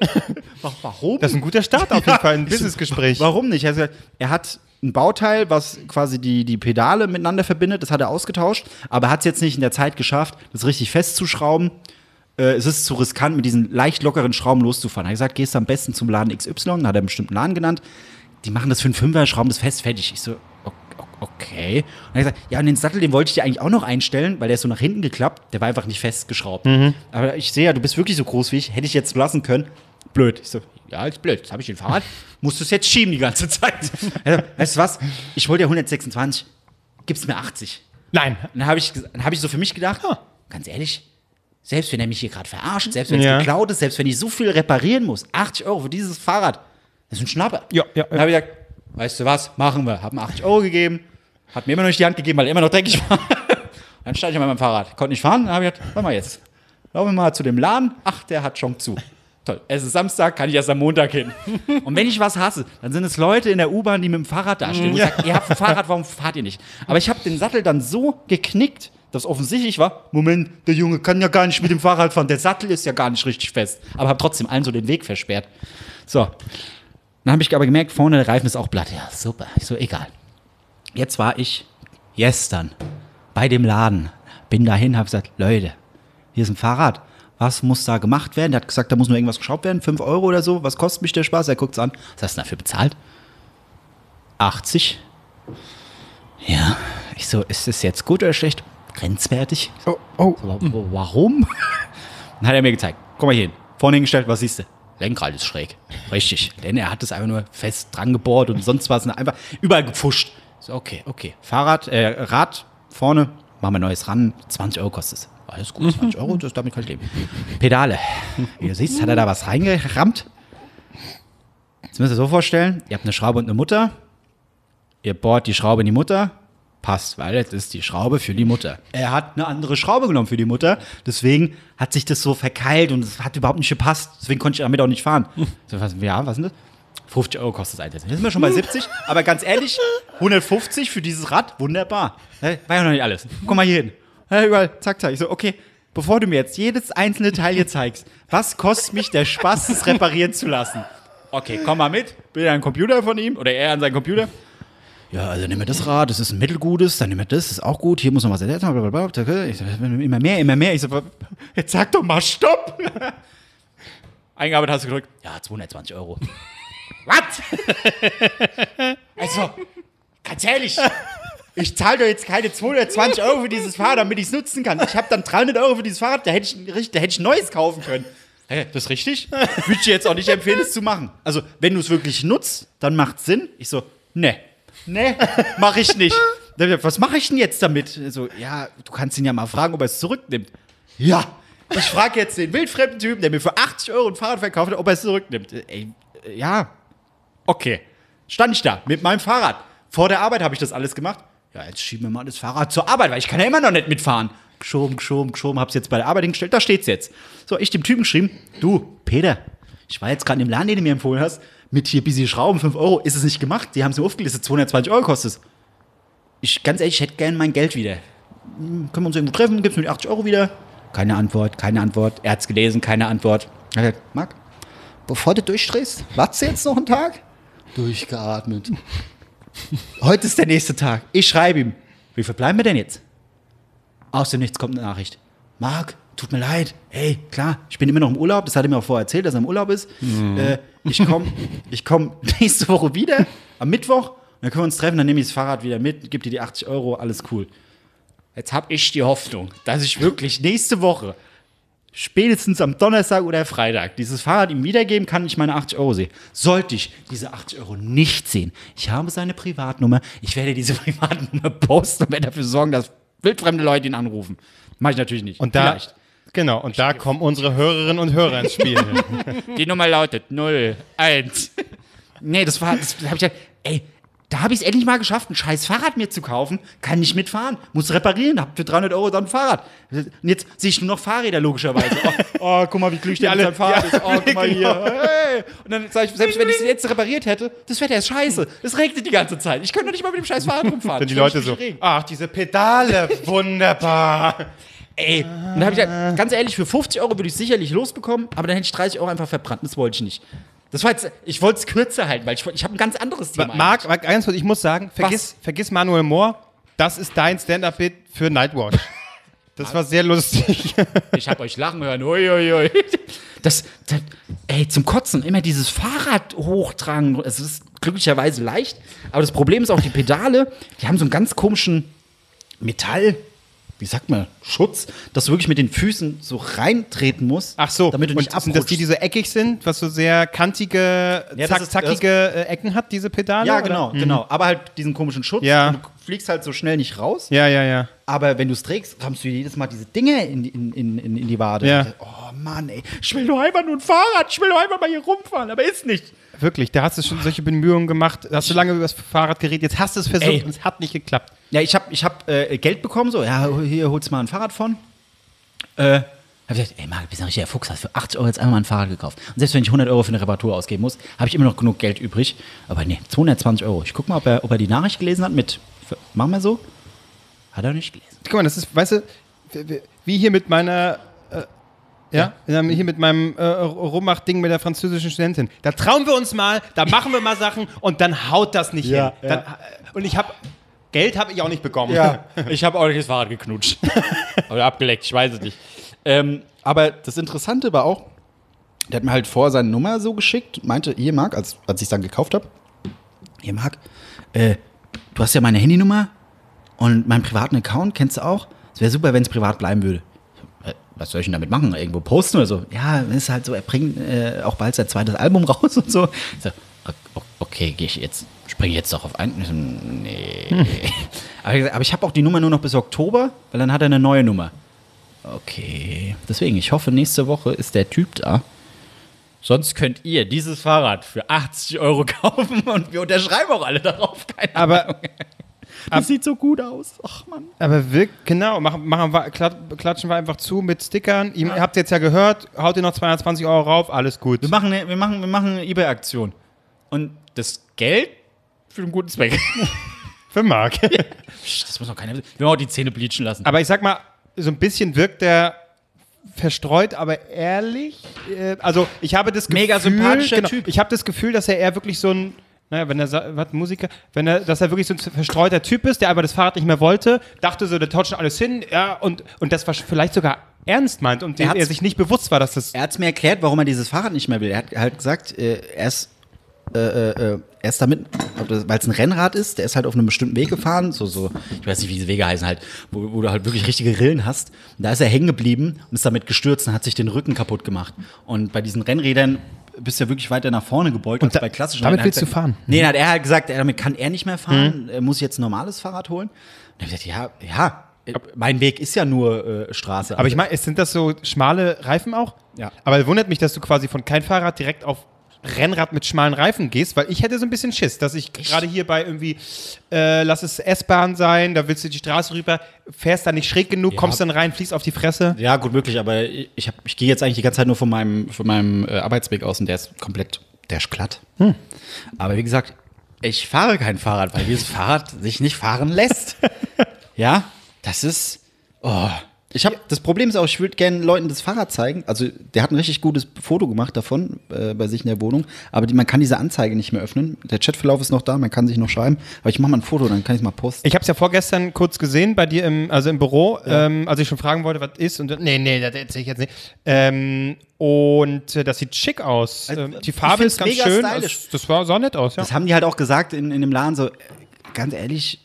Warum? Das ist ein guter Start auf jeden Fall, ein Businessgespräch. Warum nicht? Er hat gesagt, er hat ein Bauteil, was quasi die, die Pedale miteinander verbindet, das hat er ausgetauscht, aber er hat es jetzt nicht in der Zeit geschafft, das richtig festzuschrauben. Äh, es ist zu riskant, mit diesen leicht lockeren Schrauben loszufahren. Er hat gesagt, gehst du am besten zum Laden X Y, da hat er einen bestimmten Laden genannt. Die machen das für einen Fünfer, schrauben das fest, fertig. Ich so, okay. Und er hat gesagt, ja, und den Sattel, den wollte ich dir eigentlich auch noch einstellen, weil der ist so nach hinten geklappt, der war einfach nicht festgeschraubt. Mhm. Aber ich sehe ja, du bist wirklich so groß wie ich, hätte ich jetzt lassen können. Blöd. Ich so, ja, ist blöd, jetzt habe ich den Fahrrad, musst du es jetzt schieben die ganze Zeit. Also, weißt du was, ich wollte ja hundertsechsundzwanzig, gib's mir achtzig. Nein. Dann habe ich, dann hab ich so für mich gedacht, oh, ganz ehrlich, selbst wenn er mich hier gerade verarscht, selbst wenn es ja. geklaut ist, selbst wenn ich so viel reparieren muss, achtzig Euro für dieses Fahrrad, das ist ein Schnapper. Ja, ja, ja. Dann habe ich gesagt, weißt du was, machen wir. Hab ihm achtzig Euro gegeben, hat mir immer noch nicht die Hand gegeben, weil er immer noch dreckig war. Dann stand ich mal mit meinem Fahrrad, konnte nicht fahren, dann habe ich gesagt, warte mal jetzt, laufen wir mal zu dem Laden, ach, der hat schon zu. Toll, es ist Samstag, kann ich erst am Montag hin. Und wenn ich was hasse, dann sind es Leute in der U-Bahn, die mit dem Fahrrad dastehen. Und ich sage, ihr habt ein Fahrrad, warum fahrt ihr nicht? Aber ich habe den Sattel dann so geknickt, dass offensichtlich war, Moment, der Junge kann ja gar nicht mit dem Fahrrad fahren, der Sattel ist ja gar nicht richtig fest. Aber habe trotzdem allen so den Weg versperrt. So, dann habe ich aber gemerkt, vorne der Reifen ist auch platt. Ja, super, ich so, egal. Jetzt war ich gestern bei dem Laden, bin dahin, habe gesagt, Leute, hier ist ein Fahrrad. Was muss da gemacht werden? Der hat gesagt, da muss nur irgendwas geschraubt werden, fünf Euro oder so. Was kostet mich der Spaß? Er guckt es an. Was hast du dafür bezahlt? achtzig. Ja. Ich so, ist das jetzt gut oder schlecht? Grenzwertig. Oh, oh. So, warum? Dann hat er mir gezeigt. Komm mal hier hin. Vorne hingestellt, was siehst du? Lenkrad ist schräg. Richtig. Denn er hat es einfach nur fest dran gebohrt und sonst was. Einfach überall gepfuscht. So, okay, okay. Fahrrad, äh, Rad vorne, machen wir neues ran. zwanzig Euro kostet es. Alles gut, zwanzig Euro, das, damit kann ich leben. Pedale. Wie du siehst, hat er da was reingerammt. Jetzt müsst ihr so vorstellen, ihr habt eine Schraube und eine Mutter. Ihr bohrt die Schraube in die Mutter. Passt, weil das ist die Schraube für die Mutter. Er hat eine andere Schraube genommen für die Mutter. Deswegen hat sich das so verkeilt und es hat überhaupt nicht gepasst. Deswegen konnte ich damit auch nicht fahren. So, was, ja, was ist das? fünfzig Euro kostet das Einsetzen. Jetzt sind wir schon bei siebzig. Aber ganz ehrlich, hundertfünfzig für dieses Rad, wunderbar. War ja noch nicht alles. Komm mal hier hin. Ja, überall, zack, zack. Ich so, okay, bevor du mir jetzt jedes einzelne Teil hier zeigst, was kostet mich der Spaß, das reparieren zu lassen? Okay, komm mal mit. Bin an den Computer von ihm oder er an seinen Computer. Ja, also nimm mir das Rad, das ist ein mittelgutes, dann nimm mir das, das ist auch gut. Hier muss noch was ersetzen. Ich so, immer mehr, immer mehr. Ich so, jetzt sag doch mal Stopp. Eingearbeitet hast du gedrückt. Ja, zweihundertzwanzig Euro. Was? Also, ganz ehrlich. Ich zahle doch jetzt keine zweihundertzwanzig Euro für dieses Fahrrad, damit ich es nutzen kann. Ich habe dann dreihundert Euro für dieses Fahrrad, da hätte ich, da hätte ich ein neues kaufen können. Hä, das ist richtig? Würde ich dir jetzt auch nicht empfehlen, es zu machen. Also, wenn du es wirklich nutzt, dann macht es Sinn. Ich so, ne, ne, mache ich nicht. Was mache ich denn jetzt damit? So, ja, du kannst ihn ja mal fragen, ob er es zurücknimmt. Ja, ich frage jetzt den wildfremden Typen, der mir für achtzig Euro ein Fahrrad verkauft hat, ob er es zurücknimmt. Ey, ja, okay. Stand ich da mit meinem Fahrrad. Vor der Arbeit habe ich das alles gemacht. Ja, jetzt schieben wir mal das Fahrrad zur Arbeit, weil ich kann ja immer noch nicht mitfahren. Geschoben, geschoben, geschoben, hab's jetzt bei der Arbeit hingestellt, da steht's jetzt. So, ich dem Typen geschrieben, du, Peter, ich war jetzt gerade im Laden, den du mir empfohlen hast, mit hier bisschen Schrauben, fünf Euro, ist es nicht gemacht? Die haben es mir aufgelistet, zweihundertzwanzig Euro kostet es. Ich, ganz ehrlich, ich hätte gerne mein Geld wieder. Hm, können wir uns irgendwo treffen, gibt's mir die achtzig Euro wieder? Keine Antwort, keine Antwort. Er hat's gelesen, keine Antwort. Er hat gesagt, Marc, bevor du durchdrehst, wartest du jetzt noch einen Tag? Durchgeatmet. Heute ist der nächste Tag. Ich schreibe ihm. Wie viel bleiben wir denn jetzt? Aus dem Nichts kommt eine Nachricht. Marc, tut mir leid. Hey, klar, ich bin immer noch im Urlaub. Das hat er mir auch vorher erzählt, dass er im Urlaub ist. Mhm. Äh, ich komme ich komm nächste Woche wieder, am Mittwoch. Und dann können wir uns treffen, dann nehme ich das Fahrrad wieder mit, gebe dir die achtzig Euro, alles cool. Jetzt habe ich die Hoffnung, dass ich wirklich nächste Woche, spätestens am Donnerstag oder Freitag, dieses Fahrrad ihm wiedergeben kann, ich meine achtzig Euro sehe. Sollte ich diese achtzig Euro nicht sehen, ich habe seine Privatnummer, ich werde diese Privatnummer posten und werde dafür sorgen, dass wildfremde Leute ihn anrufen. Mach ich natürlich nicht. Und da, Vielleicht. genau, und da kommen unsere Hörerinnen und Hörer ins Spiel. Die Nummer lautet null eins. Nee, das war, das hab ich ja, ey, da habe ich es endlich mal geschafft, ein scheiß Fahrrad mir zu kaufen. Kann nicht mitfahren, muss reparieren, hab für dreihundert Euro dann ein Fahrrad. Und jetzt sehe ich nur noch Fahrräder, logischerweise. Oh, oh guck mal, wie glücklich der mit seinem Fahrrad ist. Oh, guck mal hier. Hey. Und dann sage ich, selbst wenn ich es jetzt repariert hätte, das Wetter ist scheiße. Es regnet die ganze Zeit. Ich könnte doch nicht mal mit dem scheiß Fahrrad rumfahren. Dann die Leute so, ach, diese Pedale, wunderbar. Ey, und dann habe ich gesagt, ganz ehrlich, für fünfzig Euro würde ich sicherlich losbekommen, aber dann hätte ich dreißig Euro einfach verbrannt. Das wollte ich nicht. Das war jetzt, ich wollte es kürzer halten, weil ich, ich habe ein ganz anderes Thema. Marc, Marc, ganz kurz, ich muss sagen, vergiss, vergiss Manuel Mohr, das ist dein Stand-Up-Bit für Nightwatch. Das war sehr lustig. Ich habe euch lachen hören. Uiuiui. Das, das, ey, zum Kotzen, immer dieses Fahrrad hochtragen. Es ist glücklicherweise leicht, aber das Problem ist auch, die Pedale, die haben so einen ganz komischen Metall, wie sagt man, Schutz, dass du wirklich mit den Füßen so reintreten musst, Ach so, damit du nicht und abrutschst. sind das die, die so eckig sind, was so sehr kantige, Ja, das zack, ist- zackige äh, Ecken hat, diese Pedale? Ja, oder? genau, genau. Aber halt diesen komischen Schutz. Ja. Und du fliegst halt so schnell nicht raus. Ja, ja, ja. Aber wenn du es trägst, kommst du jedes Mal diese Dinge in, in, in, in in die Wade. Ja. Oh Mann, ey. Ich will nur einfach nur ein Fahrrad. Ich will nur einfach mal hier rumfahren. Aber ist nicht. Wirklich, da hast du schon solche Bemühungen gemacht, hast du lange über das Fahrrad geredet, jetzt hast du es versucht Ey. und es hat nicht geklappt. Ja, ich habe ich hab, äh, Geld bekommen. So, ja, hier holst du mal ein Fahrrad von. Äh, hab ich gesagt, ey, Marc, du bist ein richtiger Fuchs. Hast für achtzig Euro jetzt einmal ein Fahrrad gekauft. Und selbst wenn ich hundert Euro für eine Reparatur ausgeben muss, habe ich immer noch genug Geld übrig. Aber nee, zweihundertzwanzig Euro. Ich guck mal, ob er, ob er die Nachricht gelesen hat mit, machen wir so. Hat er nicht gelesen. Guck mal, das ist, weißt du, wie hier mit meiner, äh, ja, hier mit meinem äh, Rummach-Ding mit der französischen Studentin. Da trauen wir uns mal, da machen wir mal Sachen und dann haut das nicht Ja, hin. Dann, äh, und ich habe, Geld habe ich auch nicht bekommen. Ja, ich habe auch nicht das Fahrrad geknutscht. Oder abgeleckt, ich weiß es nicht. Ähm, aber das Interessante war auch, der hat mir halt vorher seine Nummer so geschickt, meinte, hier Marc, als, als ich es dann gekauft habe, hier Marc, äh, du hast ja meine Handynummer und meinen privaten Account, kennst du auch? Es wäre super, wenn es privat bleiben würde. Äh, Was soll ich denn damit machen? Irgendwo posten oder so? Ja, ist halt so, er bringt äh, auch bald sein zweites Album raus und so. Ich so, okay, gehe ich jetzt, springe jetzt doch auf ein. Ich so, nee. Hm. Aber, aber ich habe auch die Nummer nur noch bis Oktober, weil dann hat er eine neue Nummer. Okay. Deswegen, ich hoffe, nächste Woche ist der Typ da. Sonst könnt ihr dieses Fahrrad für achtzig Euro kaufen und wir unterschreiben auch alle darauf. Keine Aber, Ahnung. Das sieht so gut aus. Ach Mann. aber wirklich, genau, machen, machen wir, klatschen wir einfach zu mit Stickern. Ihr habt jetzt ja gehört, haut ihr noch zweihundertzwanzig Euro rauf, alles gut. Wir machen eine, wir machen, wir machen eine eBay-Aktion. Und das Geld für einen guten Zweck. Für Marc. Das muss doch keiner wissen. Wir haben auch die Zähne bleachen lassen. Aber ich sag mal, so ein bisschen wirkt der verstreut, aber ehrlich. Äh, also ich habe das Gefühl, Mega sympathischer Typ. Ich habe das Gefühl, dass er eher wirklich so ein, naja, wenn er sa- was Musiker, wenn er, dass er wirklich so ein verstreuter Typ ist, der aber das Fahrrad nicht mehr wollte, dachte so, der tauscht schon alles hin, ja, und, und das war vielleicht sogar ernst meint und Er dem er hat's- sich nicht bewusst war, dass das. Er hat es mir erklärt, warum er dieses Fahrrad nicht mehr will. Er hat halt gesagt, äh, er ist, äh, äh, er ist damit, weil es ein Rennrad ist, der ist halt auf einem bestimmten Weg gefahren, so, so, ich weiß nicht, wie diese Wege heißen halt, wo, wo du halt wirklich richtige Rillen hast. Und da ist er hängen geblieben und ist damit gestürzt und hat sich den Rücken kaputt gemacht. Und bei diesen Rennrädern bist du ja wirklich weiter nach vorne gebeugt Und als da- bei klassischen damit Rädern. willst Hat du er- fahren? Nee, hat er halt gesagt, er, damit kann er nicht mehr fahren, er muss jetzt ein normales Fahrrad holen. Und ich hab gesagt, ja, ja, äh, mein Weg ist ja nur äh, Straße. Aber ich meine, sind das so schmale Reifen auch? Ja. Aber wundert mich, dass du quasi von kein Fahrrad direkt auf Rennrad mit schmalen Reifen gehst, weil ich hätte so ein bisschen Schiss, dass ich gerade hier bei irgendwie, äh, lass es S-Bahn sein, da willst du die Straße rüber, fährst da nicht schräg genug, Ja. kommst dann rein, fliegst auf die Fresse. Ja, gut möglich, aber ich, ich, hab- ich gehe jetzt eigentlich die ganze Zeit nur von meinem, von meinem äh, Arbeitsweg aus und der ist komplett, der ist glatt. Aber wie gesagt, ich fahre kein Fahrrad, weil dieses Fahrrad sich nicht fahren lässt. Ja, das ist, oh. Ich habe, das Problem ist auch, ich würde gerne Leuten das Fahrrad zeigen. Also, der hat ein richtig gutes Foto gemacht davon äh, bei sich in der Wohnung. Aber die, man kann diese Anzeige nicht mehr öffnen. Der Chatverlauf ist noch da, man kann sich noch schreiben. Aber ich mache mal ein Foto, dann kann ich es mal posten. Ich habe es ja vorgestern kurz gesehen bei dir im, also im Büro, ähm, als ich schon fragen wollte, was ist. Und nee, nee, das erzähle ich jetzt nicht. Ähm, und äh, das sieht schick aus. Also, Ähm, die ich Farbe find's ist ganz mega schön. stylisch. Das, das war, sah nett aus, ja. Das haben die halt auch gesagt in, in dem Laden so, äh, ganz ehrlich,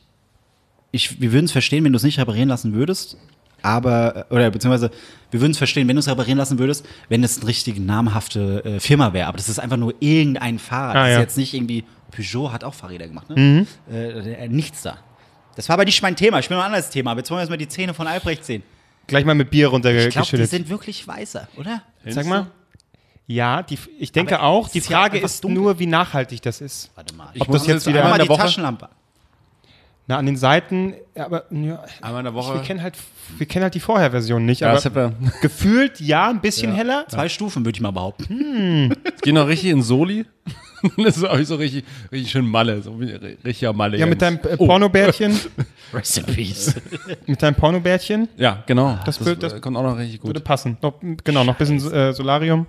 ich, wir würden es verstehen, wenn du es nicht reparieren lassen würdest, aber, oder beziehungsweise, wir würden es verstehen, wenn du es reparieren lassen würdest, wenn es eine richtig namhafte äh, Firma wäre, aber das ist einfach nur irgendein Fahrrad, Ah, das ist ja. jetzt nicht irgendwie, Peugeot hat auch Fahrräder gemacht, ne? Äh, äh, nichts da. Das war aber nicht mein Thema, ich bin noch ein anderes Thema, aber jetzt wollen wir erstmal die Zähne von Albrecht sehen. Gleich mal mit Bier Ich glaube, die runtergeschüttet. sind wirklich weißer, oder? Sag mal. Ja, die, ich denke Aber auch. es Die ist ja Frage einfach ist dunkel. nur, wie nachhaltig das ist. Warte mal. Ich Ob muss das jetzt wieder einmal Mach in mal der die Woche, Taschenlampe. Na, an den Seiten, ja, aber ja, einmal in der wir Woche. kennen halt, wir kennen halt die Vorherversion nicht. Ja, aber das hat er. gefühlt ja, ein bisschen heller. Zwei Stufen, würde ich mal behaupten. Geh noch richtig in Soli. Das ist auch so richtig, richtig schön Malle. So wie richtiger Malle. Ja, mit Jens. deinem äh, Pornobärtchen. Rest in peace. mit deinem Pornobärtchen. Ja, genau. Das Das, wird- das äh, kommt auch noch richtig Würde gut. passen. Noch, genau, noch ein bisschen äh, Solarium.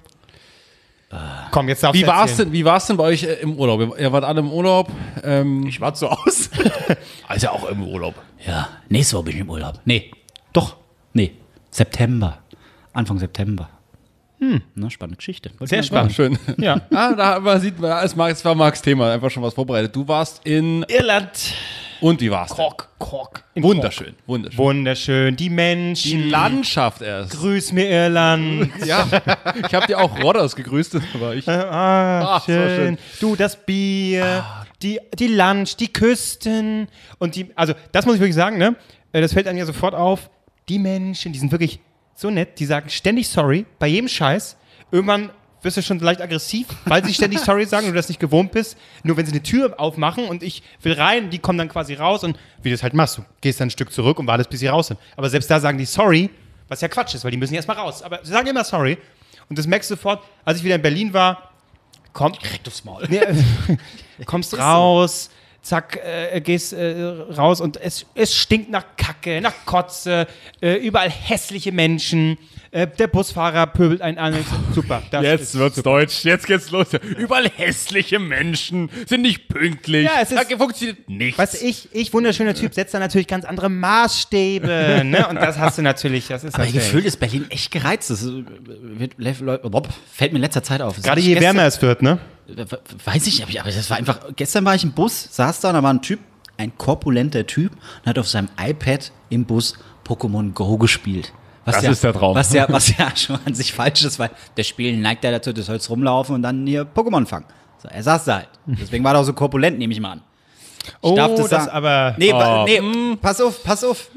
Komm, jetzt darfst Wie du war's erzählen. denn, wie war's denn bei euch äh, im Urlaub? Ihr, ihr wart alle im Urlaub. Ähm, Ich war so aus. also auch im Urlaub. Ja, nächste Woche bin ich im Urlaub. Nee, doch. Nee, September. Anfang September. Hm. Na, spannende Geschichte. Sehr Ah, spannend. schön. Ja. Ah, da man sieht man, es war, es war Marks Thema, einfach schon was vorbereitet. Du warst in Irland. und wie war's? denn? Kork, Kork. In Wunderschön, wunderschön. Wunderschön. Die Die Menschen. Landschaft erst. Grüß mir Irland. Ja, ich habe dir auch Rodders gegrüßt, aber ich. Ah, Ach, so schön. schön. Du, das Bier, die, die Lunch, die Küsten und die, also das muss ich wirklich sagen, ne? Äh, Das fällt einem ja sofort auf. Die Menschen, die sind wirklich so nett, die sagen ständig sorry bei jedem Scheiß. Irgendwann wirst du schon leicht aggressiv, weil sie ständig sorry sagen und du das nicht gewohnt bist. Nur wenn sie eine Tür aufmachen und ich will rein, die kommen dann quasi raus und wie du es halt machst, du gehst dann ein Stück zurück und wartest, bis sie raus sind. Aber selbst da sagen die sorry, was ja Quatsch ist, weil die müssen erst mal raus. Aber sie sagen immer sorry. Und das merkst du sofort, als ich wieder in Berlin war, komm, Direkt aufs Maul. Nee, kommst raus, zack, äh, gehst äh, raus und es, es stinkt nach Kacke, nach Kotze, äh, überall hässliche Menschen, äh, der Busfahrer pöbelt einen an. Super. Das ist wird's deutsch, jetzt geht's los. Überall hässliche Menschen, sind nicht pünktlich. Ja, es ist- da funktioniert nichts. Weißt du, ich, ich, wunderschöner Typ, setzt da natürlich ganz andere Maßstäbe, ne? Und das hast du natürlich, das ist Aber natürlich. gefühlt ist Berlin echt gereizt. Das äh, wird, Leute- fällt mir in letzter Zeit auf. Das Gerade ist je gestern- wärmer es wird, ne? Weiß ich nicht, aber das war einfach. Gestern war ich im Bus, saß da und da war ein Typ, ein korpulenter Typ, und hat auf seinem iPad im Bus Pokémon Go gespielt. Was Das ja, ist der Traum. Was ja, was ja schon an sich falsch ist, weil der Spiel neigt ja dazu, du sollst rumlaufen und dann hier Pokémon fangen. So, er saß da halt. Deswegen war er auch so korpulent, nehme ich mal an. Ich Oh, darf das das sagen. aber- Nee, Oh. wa- nee pass auf, pass auf.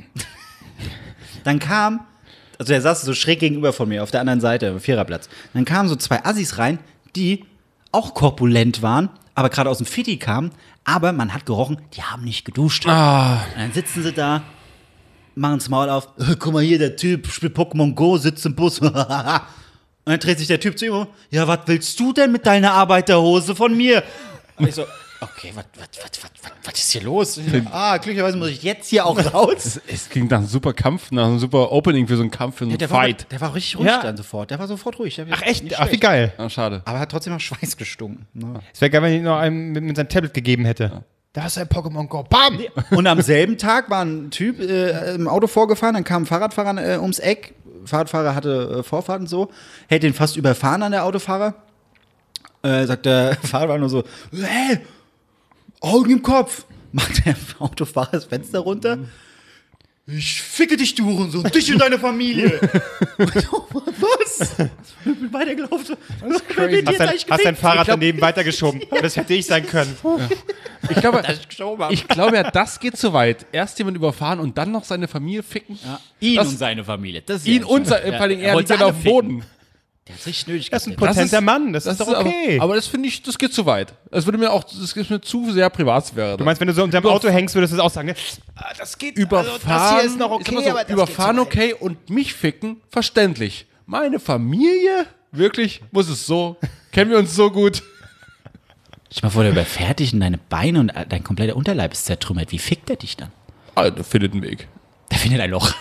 Dann kam, also er saß so schräg gegenüber von mir, auf der anderen Seite, im Viererplatz. Dann kamen so zwei Assis rein, die auch korpulent waren, aber gerade aus dem Fitti kamen, aber man hat gerochen, die haben nicht geduscht. Ah, Und dann sitzen sie da, machen das Maul auf, "Äh, guck mal hier, der Typ spielt Pokémon Go, sitzt im Bus. Und dann dreht sich der Typ zu ihm um, ja, was willst du denn mit deiner Arbeiterhose von mir? Und ich so, okay, was was ist hier los? Ah, glücklicherweise muss ich jetzt hier auch raus. es klingt nach einem super Kampf, nach einem super Opening für so einen Kampf, für so einen Der war, Fight. der war richtig ruhig Ja. dann sofort. Der war sofort ruhig. Der war Ach echt? nicht Ach, wie schlecht. geil. Ah, schade. Aber hat trotzdem noch Schweiß gestunken. Ne? Es wäre geil, wenn ich noch einen mit, mit seinem Tablet gegeben hätte. Da ist ein Pokémon Go. Bam! Und am selben Tag war ein Typ äh, im Auto vorgefahren, dann kam ein Fahrradfahrer äh, ums Eck. Fahrradfahrer hatte äh, Vorfahrt und so. Hätte ihn fast überfahren an der Autofahrer. Äh, sagt der Fahrradfahrer nur so, hey, Augen im Kopf. Macht der Autofahrer das Fenster runter. Ich ficke dich, du Hurensohn, dich und deine Familie. Und so, was? Ich bin weitergelaufen. Wer wird Hast jetzt dein, eigentlich hast dein gefickt? Fahrrad daneben weitergeschoben. Das hätte ich sein können. Ich glaube, ich geschoben hab. ich glaube ja, das geht zu weit. Erst jemand überfahren und dann noch seine Familie ficken. Ja, ihn Das- und seine Familie. Das ist Ihn ja und sein, ja, vor allem er wollte liegt dann alle auf dem Boden. ficken. Der hat richtig nötig Das ist ein gehabt. potenter Mann. Das, ist doch aber- okay. Aber, das finde ich, das geht zu weit. Das würde mir auch, das ist mir zu sehr Privatsphäre. Du meinst, wenn du so unter dem Auto hängst, würdest du das auch sagen, ne? Ah, das geht, überfahren, also das hier ist noch ich sag mal okay, so, aber das überfahren geht zu weit. okay und mich ficken, verständlich. Meine Familie, wirklich, muss es so, kennen wir uns so gut. Ich mal vor, der überfährt dich und deine Beine und dein kompletter Unterleib ist zertrümmert. Wie fickt er dich dann? Alter, findet einen Weg. Der findet ein Loch.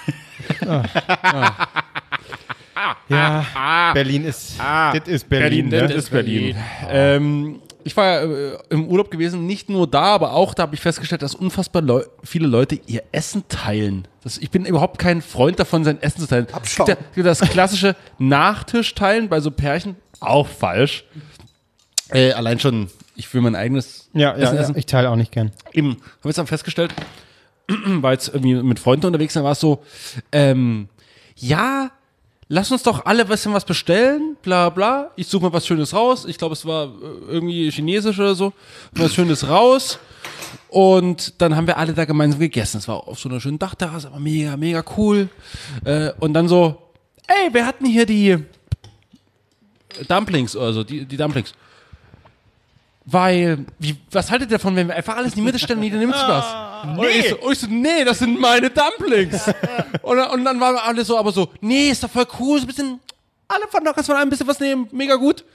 Ja, Berlin ist, das ist Berlin, das ne? ist Berlin. Ähm, ich war äh, im Urlaub gewesen, nicht nur da, aber auch da habe ich festgestellt, dass unfassbar Leu- viele Leute ihr Essen teilen. Das, ich bin überhaupt kein Freund davon, sein Essen zu teilen. Es gibt ja, es gibt das klassische Nachtisch teilen bei so Pärchen, auch falsch. Äh, allein schon, ich will mein eigenes Ja, ja, Essen ja, essen. ich teile auch nicht gern. Eben, haben wir jetzt dann festgestellt, war jetzt irgendwie mit Freunden unterwegs, dann war es so, ähm, ja, lass uns doch alle ein bisschen was bestellen, bla bla. Ich suche mal was Schönes raus. Ich glaube, es war äh, irgendwie chinesisch oder so. Was Schönes raus. Und dann haben wir alle da gemeinsam gegessen. Es war auf so einer schönen Dachterrasse, aber mega, mega cool. Äh, und dann so, ey, wer hat denn hier die Dumplings oder so, die, die Dumplings? Weil, wie, was haltet ihr davon, wenn wir einfach alles in die Mitte stellen und jeder nimmt sich was? Nee. Und ich so, und ich so, nee, das sind meine Dumplings. und, und dann waren wir alle so, aber so, nee, ist doch voll cool, so ein bisschen, alle von doch, dass wir ein bisschen was nehmen, mega gut.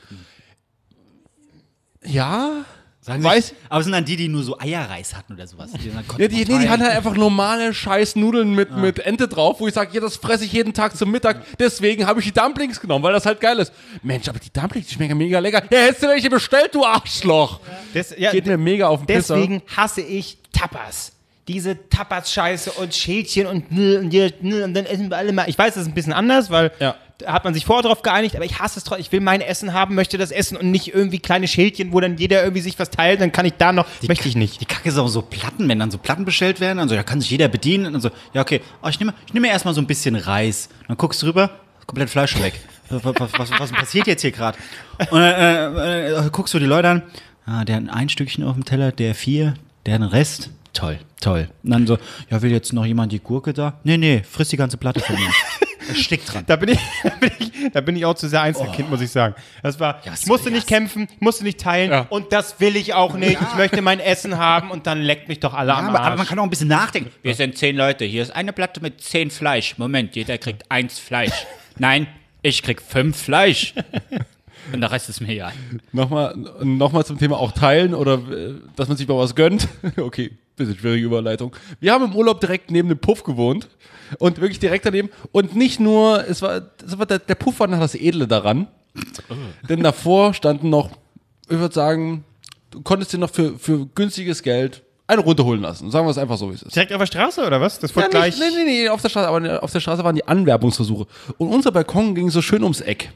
Ja, Sagen weiß. Sie, aber es sind dann die, die nur so Eierreis hatten oder sowas. Die, dann Ja, die, nee, die hatten halt einfach normale scheiß Nudeln mit, ah. mit Ente drauf, wo ich sage, ja, das fresse ich jeden Tag zum Mittag, deswegen habe ich die Dumplings genommen, weil das halt geil ist. Mensch, aber die Dumplings, die schmecken mega lecker. Ja, hättest du welche bestellt, du Arschloch. Das, ja, Geht mir mega auf den Pisser. Deswegen hasse ich Tapas. Diese Tapas-Scheiße und Schälchen und, und, und dann essen wir alle mal. Ich weiß, das ist ein bisschen anders, weil ja. da hat man sich vorher drauf geeinigt, aber ich hasse es trotzdem. Ich will mein Essen haben, möchte das essen und nicht irgendwie kleine Schälchen, wo dann jeder irgendwie sich was teilt, dann kann ich da noch, die möchte ich nicht. Die Kacke ist auch so Platten, wenn dann so Platten bestellt werden, dann so, ja, kann sich jeder bedienen und dann so, ja, okay, oh, ich nehme ich nehme erstmal so ein bisschen Reis. Dann guckst du rüber, komplett Fleisch schon weg. was, was, was, was passiert jetzt hier gerade? Und äh, äh, guckst du die Leute an, ah, der hat ein Stückchen auf dem Teller, der vier, der hat den Rest. Toll, toll. Und dann so, ja, will jetzt noch jemand die Gurke da? Nee, nee, frisst die ganze Platte von mir. Erstickt dran. Da bin ich, da bin ich, da bin ich auch zu sehr Einzelkind, oh. muss ich sagen. Das war, ja, ich musste nicht kämpfen, ich musste nicht teilen ja. und das will ich auch nicht. Ja. Ich möchte mein Essen haben und dann leckt mich doch alle ja, am Arsch. Aber man kann auch ein bisschen nachdenken. Wir sind zehn Leute, hier ist eine Platte mit zehn Fleisch. Moment, jeder kriegt eins Fleisch. Nein, ich krieg fünf Fleisch. Und der Rest ist mir egal. Nochmal, nochmal zum Thema auch teilen oder dass man sich mal was gönnt. Okay, bisschen schwierige Überleitung. Wir haben im Urlaub direkt neben dem Puff gewohnt und wirklich direkt daneben. Und nicht nur, es war, es war der, der Puff war noch das Edle daran. Oh. Denn davor standen noch, ich würde sagen, du konntest dir noch für, für günstiges Geld eine runterholen lassen. Sagen wir es einfach so, wie es ist. Direkt auf der Straße oder was? Das wurde ja, gleich. Nee, nee, nee, auf der Straße, aber auf der Straße waren die Anwerbungsversuche. Und unser Balkon ging so schön ums Eck.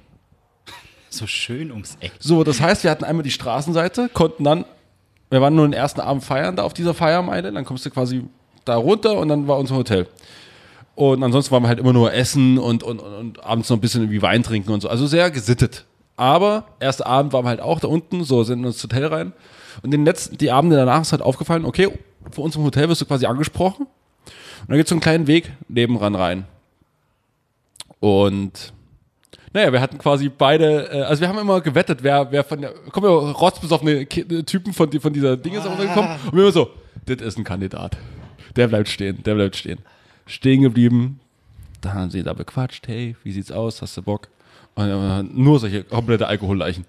So schön ums Eck. So, das heißt, wir hatten einmal die Straßenseite, konnten dann, wir waren nur den ersten Abend feiern da auf dieser Feiermeile, dann kommst du quasi da runter und dann war unser Hotel. Und ansonsten waren wir halt immer nur essen und, und, und, und abends noch ein bisschen irgendwie Wein trinken und so. Also sehr gesittet. Aber erster Abend waren wir halt auch da unten, so sind wir ins Hotel rein. Und den letzten, die Abende danach ist halt aufgefallen, okay, vor uns im Hotel wirst du quasi angesprochen. Und dann gibt es so einen kleinen Weg nebenan rein. Und naja, wir hatten quasi beide, äh, also wir haben immer gewettet, wer, wer von der, kommen wir rotzbesoffene Typen von, die, von dieser Dinge ist runtergekommen und wir immer so, das ist ein Kandidat. Der bleibt stehen, der bleibt stehen. Stehen geblieben, da haben sie da bequatscht, hey, wie sieht's aus, hast du Bock? Und äh, nur solche komplette Alkoholleichen.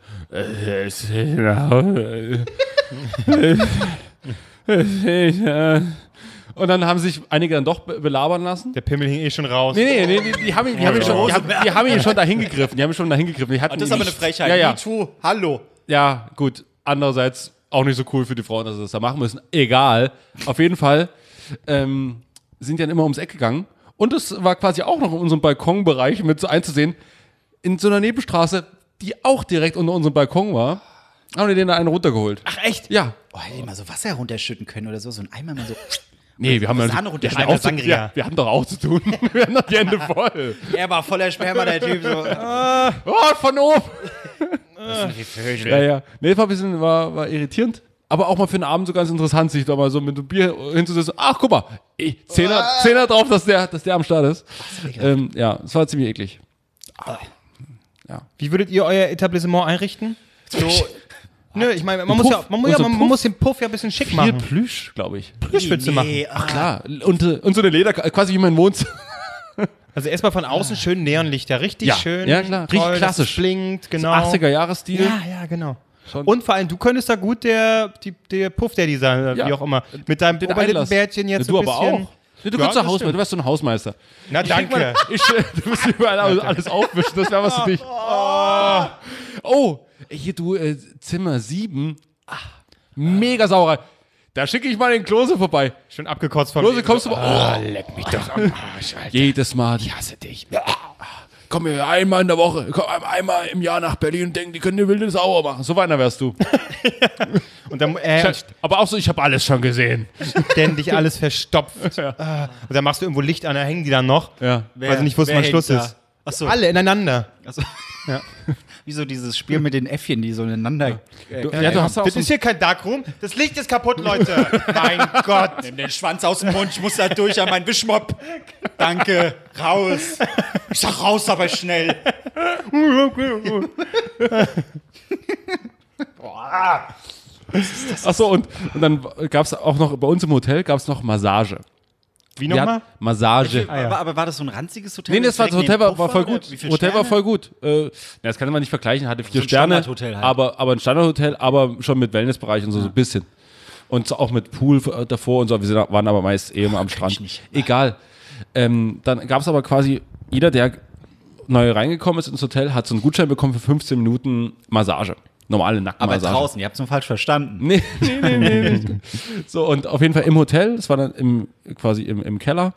Und dann haben sich einige dann doch belabern lassen. Der Pimmel hing eh schon raus. Nee, nee, nee, die, die haben ihn, die haben ihn schon, die haben, die haben ihn schon dahin gegriffen. Die haben ihn schon dahin gegriffen. Die hatten das ist aber eine Frechheit. Ja, ja. Me too. Hallo. Ja, gut. Andererseits auch nicht so cool für die Frauen, dass sie das da machen müssen. Egal. Auf jeden Fall ähm, sind die dann immer ums Eck gegangen. Und es war quasi auch noch in unserem Balkonbereich mit so einzusehen, in so einer Nebenstraße, die auch direkt unter unserem Balkon war, haben die den da einen runtergeholt. Ach, echt? Ja. Oh, hätte ich mal so Wasser runterschütten können oder so. So ein Eimer mal so. Nee, wir haben, ja, wir, wir, auch zu, ja, wir haben doch auch zu tun. Wir haben doch die Hände voll. Er war voller Sperma, der Typ. So. Oh, von oben. Das sind die Vögel. Ja, ja. Nee, war ein bisschen war, war irritierend. Aber auch mal für einen Abend so ganz interessant, sich da mal so mit einem Bier hinzusetzen. Ach, guck mal, ey, Zehner, Zehner drauf, dass der, dass der am Start ist. Ähm, ja, es war ziemlich eklig. Ah, ja. Wie würdet ihr euer Etablissement einrichten? So. Nö, ich meine, man, muss ja, man, muss ja, man, man muss den Puff ja ein bisschen schick Viel machen. Plüsch, glaube ich. Plüsch willst du machen. Ach klar. Und, und so eine Leder, quasi wie mein Wohnzimmer. Also erstmal von außen schön Neonlichter, richtig ja. schön. Ja, klar. Toll, richtig klassisch. Blinkt, genau. So achtziger-Jahres-Stil. Ja, ja, genau. Schon. Und vor allem, du könntest da gut der, die, der Puff-Daddy sein, ja. wie auch immer. Mit deinem Oberlippenbärtchen jetzt ja, du ein bisschen. aber auch. Nee, du, ja, du, Hausmeister, du wärst so ein Hausmeister. Na, ich danke. Mal, ich, du musst überall alles aufwischen, das wäre was für dich. Oh, oh hier, du, äh, Zimmer sieben. Ach, mega sauer. Da schicke ich mal den Klose vorbei. Schon abgekotzt von Klose, kommst du mal. Oh, leck mich doch am Arsch, Alter. Jedes Mal. Ich hasse dich. Komm hier einmal in der Woche, komm einmal im Jahr nach Berlin und denk, die können die wilde sauer machen. So weiter wärst du. und dann, äh, aber auch so, ich habe alles schon gesehen. Ständig alles verstopft. Ja. Und dann machst du irgendwo Licht an, da hängen die dann noch. Ja. Weil sie nicht wussten, wann Schluss da? ist. Ach so. Alle ineinander. Ach so. Ja. wie so dieses Spiel mit den Äffchen, die so ineinander. Du, ja, du hast auch Das so ist hier kein Darkroom. Das Licht ist kaputt, Leute. Mein Gott. Nimm den Schwanz aus dem Mund, ich muss da durch an meinen Wischmopp. Danke, raus. Ich sag raus, aber schnell. Achso, und, und dann gab es auch noch, bei uns im Hotel gab es noch Massage. Wie Wir nochmal? hatten Massage. Ah, ja. aber, aber war das so ein ranziges Hotel? Nee, nee, das, war, das Hotel war, war voll gut. Wie viele Hotel war Sterne? voll gut. Äh, na, das kann man nicht vergleichen, hatte vier ein Sterne, Standardhotel halt. aber, aber ein Standardhotel, aber schon mit Wellnessbereich und so, so ein bisschen. Und so auch mit Pool äh, davor und so. Wir sind, waren aber meist eh immer am Strand. ich nicht. Egal. Ähm, dann gab es aber quasi, jeder, der neu reingekommen ist ins Hotel, hat so einen Gutschein bekommen für fünfzehn Minuten Massage. Normale Aber Nackenmassage. draußen, ihr habt es nur falsch verstanden. Nee, nee, nee, nee, nee. So, und auf jeden Fall im Hotel, das war dann im, quasi im, im Keller.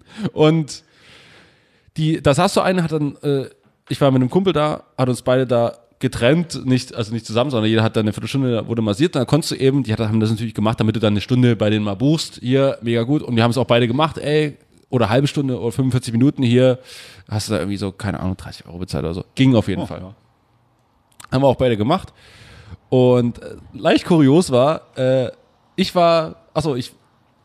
Und die, da saß so eine, hat dann, äh, ich war mit einem Kumpel da, hat uns beide da getrennt, nicht, also nicht zusammen, sondern jeder hat dann eine Viertelstunde, da wurde massiert, und dann konntest du eben, die hat, haben das natürlich gemacht, damit du dann eine Stunde bei denen mal buchst, hier, mega gut, und wir haben es auch beide gemacht, ey, oder halbe Stunde oder fünfundvierzig Minuten hier, hast du da irgendwie so, keine Ahnung, dreißig Euro bezahlt oder so. Ging auf jeden Oh, Fall. ja. Haben wir auch beide gemacht. Und äh, leicht kurios war, äh, ich war, achso, ich,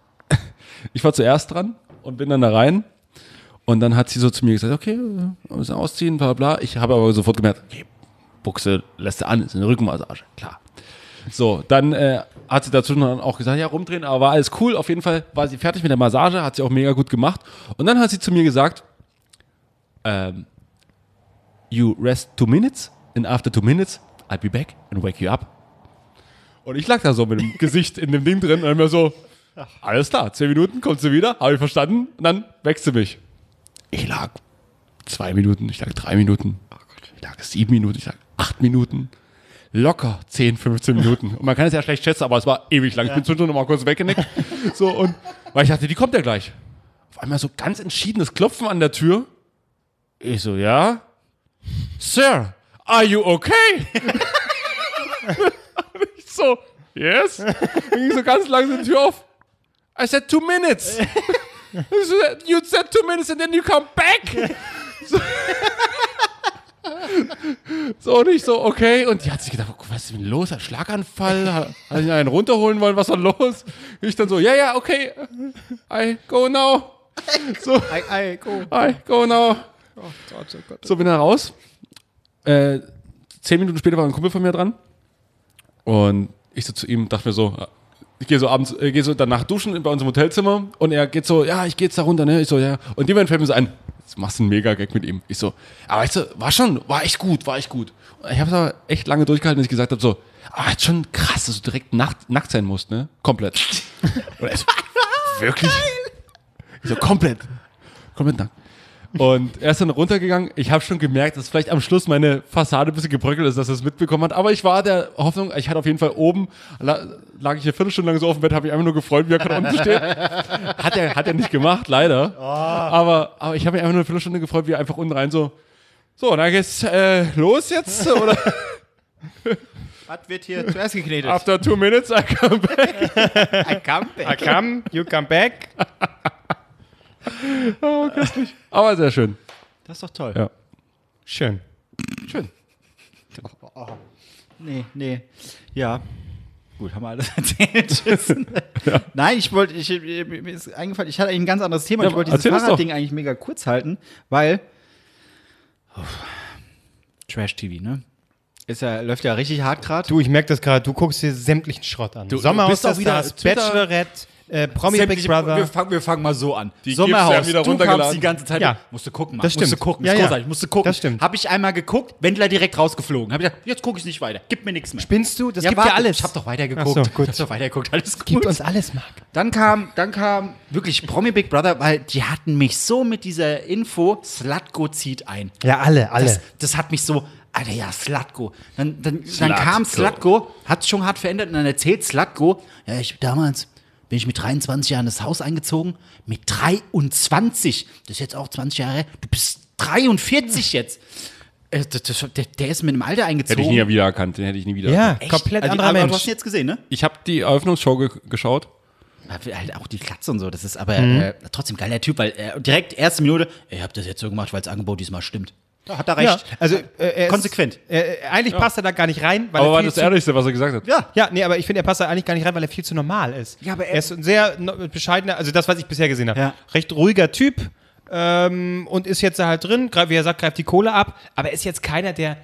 ich war zuerst dran und bin dann da rein. Und dann hat sie so zu mir gesagt, okay, wir müssen ausziehen, bla bla. Ich habe aber sofort gemerkt, okay, Buchse lässt du an, ist eine Rückenmassage, klar. So, dann äh, hat sie dazu dann auch gesagt, ja, rumdrehen, aber war alles cool. Auf jeden Fall war sie fertig mit der Massage, hat sie auch mega gut gemacht. Und dann hat sie zu mir gesagt, ähm, you rest two minutes and after two minutes I'll be back and wake you up. Und ich lag da so mit dem Gesicht in dem Ding drin und mir so, alles klar, zehn Minuten, kommst du wieder, habe ich verstanden, und dann wächst du mich. Ich lag zwei Minuten, ich lag drei Minuten, ich lag sieben Minuten, ich lag acht Minuten, locker zehn, fünfzehn Minuten. Und man kann es ja schlecht schätzen, aber es war ewig lang. Ich bin zwischendurch noch mal kurz weggenickt. So, und weil ich dachte, die kommt ja gleich. Auf einmal so ganz entschiedenes Klopfen an der Tür. Ich so, ja? Sir, are you okay? Und ich so, yes? Dann ging so ganz langsam die Tür auf. I said two minutes. So, you said two minutes and then you come back. So, so und ich so, okay. Und die hat sich gedacht, was ist denn los? Ein Schlaganfall? Hat, hat ihn einen runterholen wollen? Was war los? Ich dann so, ja, ja, okay. I go now. So, I, I, go. I go now. So, bin dann raus. Äh, zehn Minuten später war ein Kumpel von mir dran. Und ich so zu ihm, dachte mir so, ich gehe so abends, äh, gehe so danach duschen bei unserem Hotelzimmer. Und er geht so, ja, ich gehe jetzt da runter, ne? Ich so, ja. Und jemand fällt mir so ein, jetzt machst du einen Mega-Gag mit ihm. Ich so, aber weißt du, war schon, war echt gut, war echt gut. Und ich habe es aber echt lange durchgehalten, dass ich gesagt habe, so, aber jetzt schon krass, dass du direkt nackt, nackt sein musst, ne? Komplett. Und er so, wirklich? Ich so, komplett. Komplett nackt. Und er ist dann runtergegangen. Ich habe schon gemerkt, dass vielleicht am Schluss meine Fassade ein bisschen gebröckelt ist, dass er es mitbekommen hat. Aber ich war der Hoffnung, ich hatte auf jeden Fall oben, lag ich eine Viertelstunde lang so auf dem Bett, habe ich einfach nur gefreut, wie er gerade unten steht. Hat er, hat er nicht gemacht, leider. Oh. Aber, aber ich habe mich einfach nur eine Viertelstunde gefreut, wie er einfach unten rein so, so, dann geht's äh, los jetzt, oder? Was wird hier zuerst geknetet? After two minutes, I come back. I come back. I come, you come back. Oh, köstlich. Aber sehr schön. Das ist doch toll. Ja. Schön. Schön. Nee, nee. Ja. Gut, haben wir alles erzählt. Tschüss. Ja. Nein, ich wollte, ich, mir ist eingefallen, ich hatte eigentlich ein ganz anderes Thema. Ja, ich wollte dieses erzähl es Fahrradding eigentlich mega kurz halten, weil oh, Trash-T V, ne? Ist ja, läuft ja richtig hart gerade. Du, ich merke das gerade, du guckst dir sämtlichen Schrott an. Du- Sommerhaus, du bist auch wieder das Twitter- Bachelorette, äh, Promi Big Sämtliche- Brother. Wir fangen, wir fangen mal so an. Die Sommerhaus, Gifts werden wieder du runtergeladen. kamst die ganze Zeit. Ja. Musst du gucken, Mann. Das Musst du stimmt. gucken, Ja, ist ja. großartig, musst du gucken. Das stimmt. Habe ich einmal geguckt, Wendler direkt rausgeflogen. Habe ich gedacht, jetzt gucke ich nicht weiter. Gib mir nichts mehr. Spinnst du? Das ja, gibt warte, ja alles. Ich habe doch weitergeguckt. Ach so, gut. Ich habe doch weitergeguckt, alles gut. Gibt uns alles, Marc. Dann kam, dann kam wirklich Promi Big Brother, weil die hatten mich so mit dieser Info, Slutko zieht ein. Ja, alle, alle. Das, das hat mich so, Alter, ja, Slutko. Dann, dann, dann Slutko. kam Slutko, hat schon hart verändert und dann erzählt Slutko, ja, ich damals bin ich mit dreiundzwanzig Jahren das Haus eingezogen. Mit dreiundzwanzig. Das ist jetzt auch zwanzig Jahre her. Du bist dreiundvierzig jetzt. Äh, das, das, der, der ist mit dem Alter eingezogen. Hätte ich nie wiedererkannt, den hätte ich nie wieder. Ja, Echt? komplett Also, anderer aber Mensch. Du hast ihn jetzt gesehen, ne? Ich habe die Eröffnungsshow ge geschaut. Halt auch die Klatze und so, das ist aber äh, trotzdem geiler Typ, weil äh, direkt erste Minute, ich hab das jetzt so gemacht, weil das Angebot diesmal stimmt. Hat er recht. Ja, also äh, er ist- Konsequent. Äh, eigentlich passt er da gar nicht rein, weil Aber er war viel das zu, Ehrlichste, was er gesagt hat. Ja. Ja, nee, aber ich finde, er passt da eigentlich gar nicht rein, weil er viel zu normal ist. Ja, aber er- er ist ein sehr no- bescheidener, also das, was ich bisher gesehen habe. Ja. Recht ruhiger Typ ähm, und ist jetzt da halt drin, greif- wie er sagt, greift die Kohle ab, aber er ist jetzt keiner, der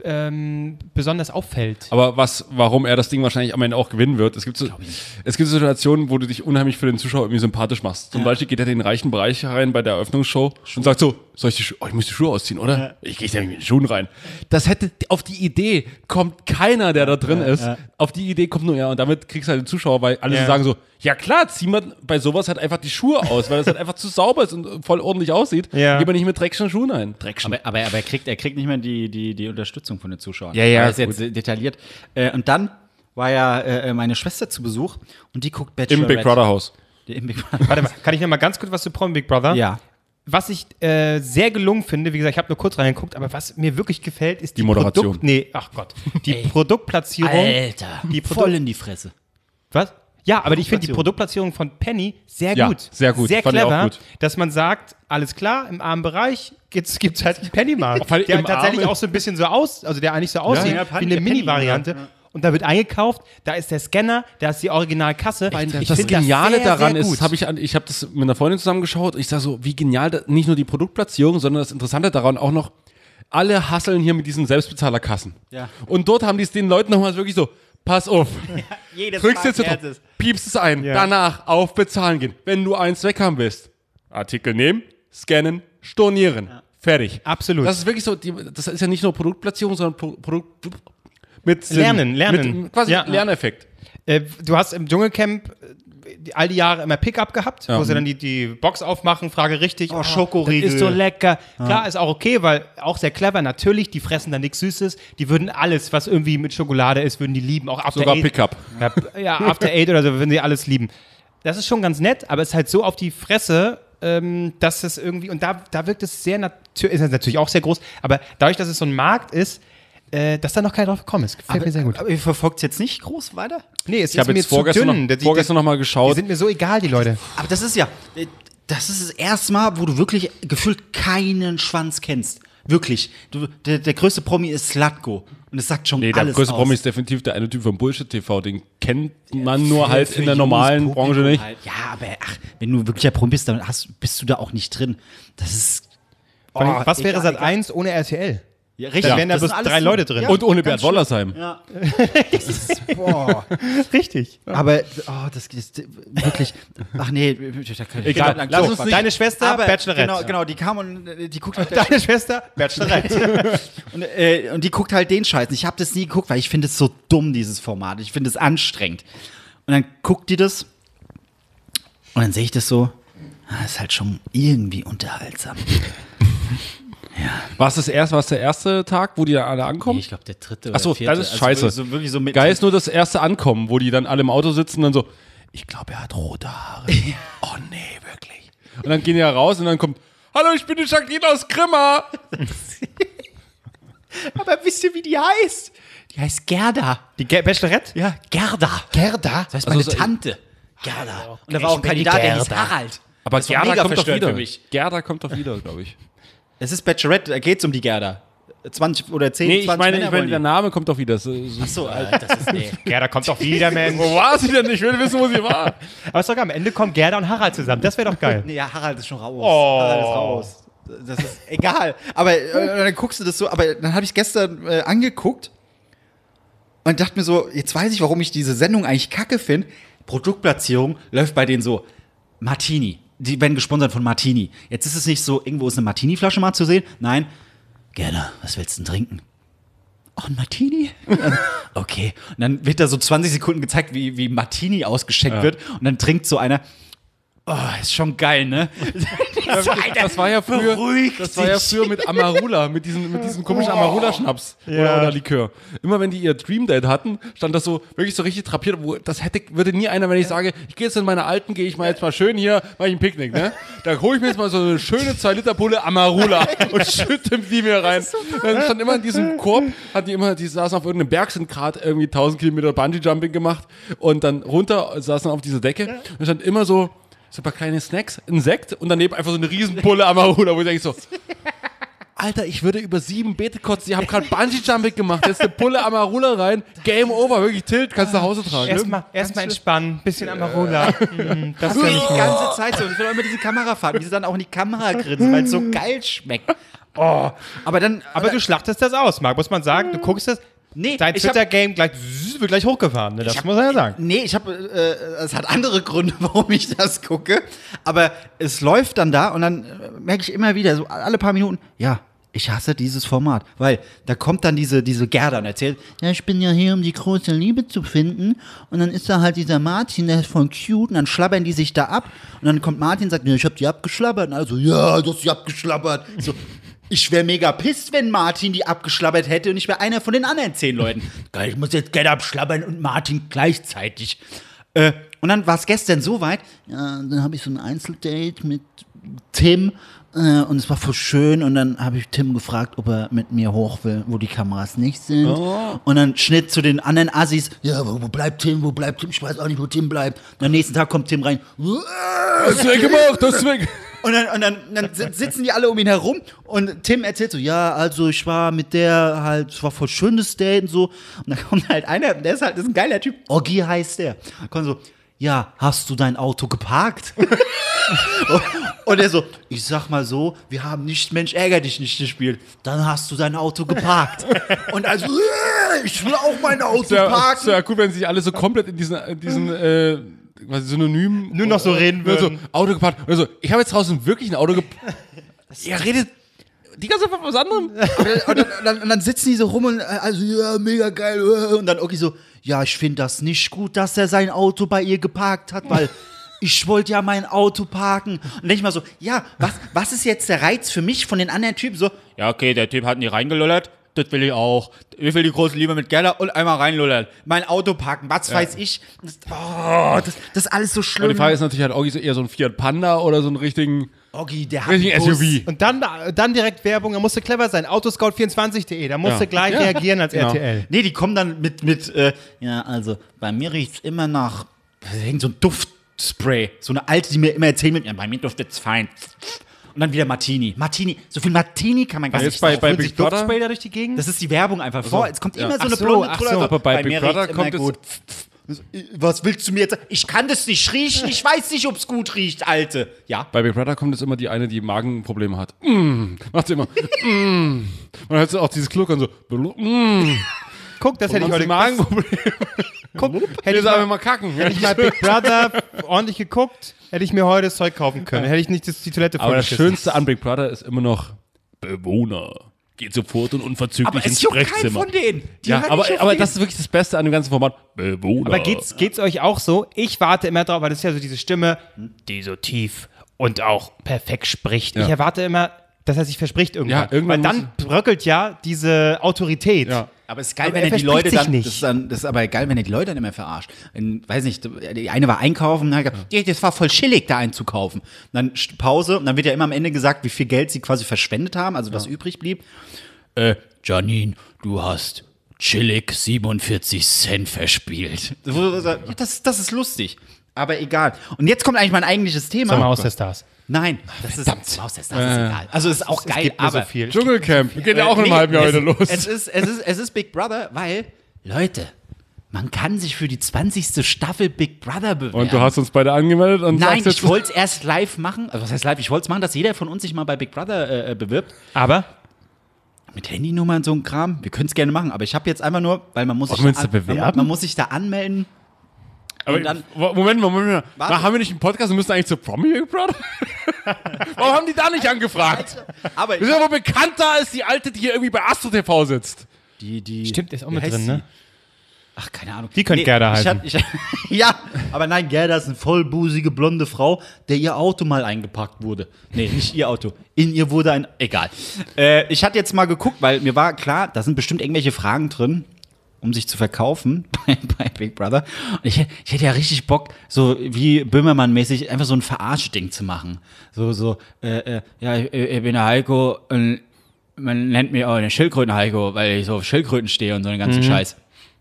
ähm, besonders auffällt. Aber was, warum er das Ding wahrscheinlich am Ende auch gewinnen wird, es gibt so, es gibt so Situationen, wo du dich unheimlich für den Zuschauer irgendwie sympathisch machst. Zum Beispiel geht er in den reichen Bereich rein bei der Eröffnungsshow und sagt so, soll ich die Schuhe, oh, ich muss die Schuhe ausziehen, oder? Ja. Ich gehe da mit den Schuhen rein. Das hätte, auf die Idee kommt keiner, der da drin ist. ja. Auf die Idee kommt nur er und damit kriegst du halt den Zuschauer, weil alle Ja. so sagen so, ja klar, zieh mal bei sowas halt einfach die Schuhe aus, weil das halt einfach zu sauber ist und voll ordentlich aussieht. Ja. Geh mal nicht mit dreckigen Schuhen ein. Dreckschen. Aber, aber, aber er, kriegt, er kriegt nicht mehr die, die, die Unterstützung von den Zuschauern. Ja, ja, Er ist jetzt äh, detailliert. Äh, und dann war ja äh, meine Schwester zu Besuch und die guckt Bachelor. Im Big Brother Haus. Im Big Brother. Warte mal, kann ich noch mal ganz kurz was zu Promi Big Brother? Ja. Was ich äh, sehr gelungen finde, wie gesagt, ich habe nur kurz reingeguckt, aber was mir wirklich gefällt, ist die, Die Moderation. Produkt, nee, ach Gott, die Produktplatzierung. Alter. Die Produ- voll in die Fresse. Was? Ja, aber ich finde die Produktplatzierung. Produktplatzierung von Penny sehr Ja, gut. sehr gut. Sehr Fand ich auch clever, gut. dass man sagt, alles klar, im armen Bereich gibt's, gibt's halt einen Pennymarkt, Vor allem der im tatsächlich Armen- auch so ein bisschen so aus, also der eigentlich so aussieht ja, wie eine Penny, Mini-Variante. ja, ja. Und da wird eingekauft, da ist der Scanner, da ist die Originalkasse. Ich das find Geniale sehr, daran sehr ist, gut. habe ich, an- ich habe das mit einer Freundin zusammengeschaut und ich sage so, wie genial, da, nicht nur die Produktplatzierung, sondern das Interessante daran auch noch, alle hasseln hier mit diesen Selbstbezahlerkassen. Ja. Und dort haben die es den Leuten nochmal wirklich so, pass auf, Jedes drückst Mal jetzt so wert drauf, ist. piepst es ein, Ja. danach auf Bezahlen gehen. Wenn du eins weg haben willst, Artikel nehmen, scannen, stornieren. Fertig. Absolut. Das ist wirklich so, die, das ist ja nicht nur Produktplatzierung, sondern Pro, Produkt mit Sinn. Lernen, lernen. Mit, quasi Ja. Lerneffekt. Äh, du hast im Dschungelcamp äh, die- all die Jahre immer Pickup gehabt, Ja. wo sie dann die, die Box aufmachen, Frage richtig. Oh, Schokoriegel. Das ist so lecker. Klar, ist auch okay, weil auch sehr clever. Natürlich, die fressen da nichts Süßes. Die würden alles, was irgendwie mit Schokolade ist, würden die lieben. Auch After Sogar Eight. Pickup. Ja, p- ja, After Eight oder so würden sie alles lieben. Das ist schon ganz nett, aber es ist halt so auf die Fresse, ähm, dass es irgendwie, und da, da wirkt es sehr natürlich, ist es natürlich auch sehr groß, aber dadurch, dass es so ein Markt ist, äh, dass da noch keiner drauf gekommen ist. Gefällt Aber, mir sehr gut. aber ihr verfolgt es jetzt nicht groß weiter? Nee, es Ich habe ist mir jetzt zu vorgestern, dünn. noch, Die- die- vorgestern noch mal Die geschaut. sind mir so egal, die Leute. Aber das ist ja, äh, das ist das erste Mal, wo du wirklich gefühlt keinen Schwanz kennst. Wirklich. Du, der, der größte Promi ist Slatko. Und das sagt schon Nee, der alles größte aus. Promi ist definitiv der eine Typ von Bullshit T V. Den kennt man nur Für- halt für in der junges normalen Publikum Branche nicht. Halt. Ja, aber ach, wenn du wirklich ein Promi bist, dann hast, bist du da auch nicht drin. Das ist. Vor allem, was wäre egal, Sat egal. eins ohne R T L? Ja, richtig. Dann wären da Das bloß sind alles drei so- Leute drin. Ja, Und ohne ganz Bert Wollersheim. Ja. Das ist, boah. Richtig. Aber, oh, das ist wirklich. Ach nee, da kann ich Egal, lang- lass so, uns nicht- Deine Schwester, aber Bachelorette. Genau, genau, die kam und äh, die guckt halt Deine Schwester, Bachelorette. und, äh, und die guckt halt den Scheiß. Ich habe das nie geguckt, weil ich finde es so dumm, dieses Format. Ich finde es anstrengend. Und dann guckt die das und dann sehe ich das so. Ah, ist halt schon irgendwie unterhaltsam. War es das erste, war es der erste Tag, wo die da alle ankommen? ich glaube, der dritte Ach so, oder vierte. das ist scheiße. So, wirklich so mit Geil ist nur das erste Ankommen, wo die dann alle im Auto sitzen und dann so, ich glaube, er hat rote Haare. Oh nee, wirklich. Und dann gehen die ja raus und dann kommt, hallo, ich bin die Jacqueline aus Grimma. Aber wisst ihr, wie die heißt? Die heißt Gerda. Die Ge Bachelorette? Ja, Gerda. Gerda? Das heißt meine Also so- Tante. Gerda. Und da ich war auch ein bin die Kandidat, der hieß Gerda. Harald. Aber Das war Gerda mega kommt doch verstörend wieder. für mich. Gerda kommt doch wieder, glaube ich. Es ist Bachelorette, da geht's um die Gerda. zwanzig oder zehn, Nee, ich zwanzig meine, Männer ich meine, wollen der die. Name kommt doch wieder. So, so. Achso, das ist, nee. Gerda kommt doch wieder, Mensch. Wo war sie denn? Ich will wissen, wo sie war. Aber ist doch geil, am Ende kommen Gerda und Harald zusammen. Das wäre doch geil. Nee, ja, Harald ist schon raus. Oh. Harald ist raus. Das ist egal. Aber äh, dann guckst du das so, aber dann habe ich es gestern äh, angeguckt und dachte mir so, jetzt weiß ich, warum ich diese Sendung eigentlich kacke finde. Produktplatzierung läuft bei denen so Martini. Die werden gesponsert von Martini. Jetzt ist es nicht so, irgendwo ist eine Martini-Flasche mal zu sehen. Nein, Gerda, was willst du denn trinken? Oh, ein Martini? Okay. Und dann wird da so zwanzig Sekunden gezeigt, wie, wie Martini ausgeschenkt wird. Und dann trinkt so einer. Oh, ist schon geil, ne? Das war ja früher, Beruhig das war ja dich. früher mit Amarula, mit diesem, mit diesem komischen Amarula-Schnaps oder, oder Likör. Immer wenn die ihr Dream Date hatten, stand das so wirklich so richtig drapiert, wo das hätte, würde nie einer, wenn ich sage, ich gehe jetzt in meine Alten, gehe ich mal jetzt mal schön hier, mache ich ein Picknick, ne? Da hole ich mir jetzt mal so eine schöne zwei Liter Pulle Amarula und schütte die mir rein. Dann stand immer in diesem Korb, hatten die immer, die saßen auf irgendeinem Berg, sind gerade irgendwie tausend Kilometer Bungee-Jumping gemacht und dann runter, saßen auf dieser Decke und da stand immer so, so ein paar kleine Snacks, ein Sekt und daneben einfach so eine riesen Pulle Amarula, wo ich denke so, Alter, ich würde über sieben Beete kotzen. Ich habe gerade Bungee-Jumping gemacht. Jetzt eine Pulle Amarula rein. Game over. Wirklich Tilt. Kannst du nach Hause tragen. Erstmal erst entspannen. Bisschen Amarula. Mm, das ist ja nicht Die gut. ganze Zeit so. Und ich will auch immer diese Kamerafahrten, wie sie dann auch in die Kamera grinsen, weil es so geil schmeckt. Oh, aber dann. Aber du schlachtest das aus, Marc, muss man sagen. Du guckst das. Nee, Dein ich hab- Twitter-Game gleich, wird gleich hochgefahren. Ne? Das muss man ja sagen. Nee, ich habe, äh, es hat andere Gründe, warum ich das gucke. Aber es läuft dann da und dann äh, merke ich immer wieder, so alle paar Minuten, ja, ich hasse dieses Format. Weil da kommt dann diese, diese Gerda und erzählt, ja, ich bin ja hier, um die große Liebe zu finden. Und dann ist da halt dieser Martin, der ist voll cute. Und dann schlabbern die sich da ab. Und dann kommt Martin und sagt, ja, ich hab die abgeschlabbert. Und also, ja, du hast die abgeschlabbert. So. Ich wäre mega pisst, wenn Martin die abgeschlabbert hätte und ich wäre einer von den anderen zehn Leuten. Geil, ich muss jetzt Gerda abschlabbern und Martin gleichzeitig. Äh, und dann war es gestern so weit, ja, dann habe ich so ein Einzeldate mit Tim äh, und es war voll schön und dann habe ich Tim gefragt, ob er mit mir hoch will, wo die Kameras nicht sind. Oh. Und dann Schnitt zu den anderen Assis, ja, wo, wo bleibt Tim, wo bleibt Tim, ich weiß auch nicht, wo Tim bleibt. Und am nächsten Tag kommt Tim rein. Hast du weggemacht, hast du weg. Und dann, und dann, dann sitzen die alle um ihn herum und Tim erzählt so, ja, also ich war mit der halt, es war voll schönes Date und so. Und dann kommt halt einer, der ist halt, das ist ein geiler Typ, Oggi heißt der. Kommt so, ja, hast du dein Auto geparkt? Und er so, ich sag mal so, wir haben nicht Mensch, ärger dich nicht gespielt. Dann hast du dein Auto geparkt. Und also, äh, ich will auch mein Auto Ja, parken. ist ja gut, wenn sich alle so komplett in diesen, in diesen äh, quasi Synonym Nur noch so reden würden. würden. So, Auto geparkt. Also, ich habe jetzt draußen wirklich ein Auto geparkt. Ihr redet die ganze Zeit von was anderem. Und dann, und, dann, und dann sitzen die so rum und äh, also, ja, mega geil. äh, Und dann Oki so, ja, ich finde das nicht gut, dass er sein Auto bei ihr geparkt hat, weil ich wollte ja mein Auto parken. Und denke ich mal so, ja, was, was ist jetzt der Reiz für mich von den anderen Typen? So, ja, okay, der Typ hat nie reingelullert. Das will ich auch. Ich will die große Liebe mit Gerda und einmal reinlullern. Mein Auto parken, was ja. weiß ich. Das, oh, das, das ist alles so schlimm. Und die Frage ist natürlich, hat Oggi so eher so ein Fiat Panda oder so einen richtigen, Oggi, der hat richtigen einen S U V? Und dann, dann direkt Werbung, da musste clever sein. Autoscout vierundzwanzig punkt de, da musste Ja. gleich Ja. reagieren als Genau. R T L. Nee, die kommen dann mit, mit äh, ja, also bei mir riecht's immer nach, da hängt so ein Duftspray. So eine alte, die mir immer erzählen wird, ja, bei mir duftet's fein. Und dann wieder Martini. Martini, so viel Martini kann man gar jetzt nicht bei- saufen. bei Fühlt Big sich Brother? Duftspray da durch die Gegend? Das ist die Werbung einfach vor. Es kommt Ja. immer so Ach eine so, blonde ach Trulle. so. Aber bei Big mir Brother riecht's kommt immer es- gut. Was willst du mir jetzt? Ich kann das nicht riechen. Ich weiß nicht, ob's gut riecht, Alte. Ja. Bei Big Brother kommt jetzt immer die eine, die Magenprobleme hat. Mm, macht sie immer. Mm. Und dann hört sie auch dieses Kluckern so. Mm. Guck, das hätte ich heute Magenprobleme. Guck, hätte Hätte ich ich mal, mal kacken. hätte ich mal Big Brother ordentlich geguckt, hätte ich mir heute das Zeug kaufen können. Hätte ich nicht das, die Toilette Aber das vollgeschissen. Schönste an Big Brother ist immer noch Bewohner. Geht sofort und unverzüglich Aber ins es juckt keinen Sprechzimmer. von denen. Die Ja, hören aber, nicht auf aber den. das ist wirklich das Beste an dem ganzen Format. Bewohner. Aber geht's, geht's euch auch so? Ich warte immer drauf, weil das ist ja so diese Stimme, die so tief und auch perfekt spricht. Ja. Ich erwarte immer, dass er sich verspricht irgendwann. Ja, irgendwann weil dann bröckelt ja diese Autorität. Ja. Aber es ist geil, Aber wenn er er die verspricht Leute sich dann, nicht. das ist, dann. Das ist aber geil, wenn er die Leute dann immer verarscht. In, weiß nicht, die eine war einkaufen, und hat gesagt, ja, das war voll chillig, da einzukaufen. Und dann St- Pause, und dann wird ja immer am Ende gesagt, wie viel Geld sie quasi verschwendet haben, also was übrig blieb. Äh, Janine, du hast chillig siebenundvierzig Cent verspielt. Ja, das, das ist lustig. Aber egal. Und jetzt kommt eigentlich mein eigentliches Thema. Sommer aus der Stars. Nein, das ist, Maus, das ist egal. Also ist auch geil, Gibt mir aber so viel. Dschungelcamp. Geht ja auch in Nee, einem halben Jahr es, wieder los. Es ist, es, ist, es ist Big Brother, weil, Leute, man kann sich für die zwanzigste Staffel Big Brother bewerben. Und du hast uns beide angemeldet und Nein, sagst jetzt, ich wollte es erst live machen. Also was heißt live? Ich wollte es machen, dass jeder von uns sich mal bei Big Brother äh, bewirbt. Aber Mit Handynummer und so ein Kram. Wir können es gerne machen, aber ich habe jetzt einfach nur, weil man muss, sich Wollen wir uns da, da bewerben? man, man muss sich da anmelden. aber, und dann- Moment, Moment, Moment. Warte. Na, haben wir nicht einen Podcast und müssen eigentlich zu Promi Big Brother? Warum haben die da nicht angefragt? Aber Wir sind aber bekannter als die Alte, die hier irgendwie bei Astro T V sitzt. die, die, stimmt, ist auch wie mit heißt drin, sie? ne? Ach, keine Ahnung. Die könnte Gerda ich heißen. hat- ich, ja, aber nein, Gerda ist eine vollbusige, blonde Frau, der ihr Auto mal eingepackt wurde. Nee, nicht ihr Auto. In ihr wurde ein. Egal. Äh, ich hatte jetzt mal geguckt, weil mir war klar, da sind bestimmt irgendwelche Fragen drin, um sich zu verkaufen bei, bei Big Brother. Und ich, ich hätte ja richtig Bock, so wie Böhmermann-mäßig, einfach so ein Verarsch-Ding zu machen. So, so, äh, äh, ja, ich, ich bin der Heiko und man nennt mich auch den Schildkröten-Heiko, weil ich so auf Schildkröten stehe und so einen ganzen Scheiß.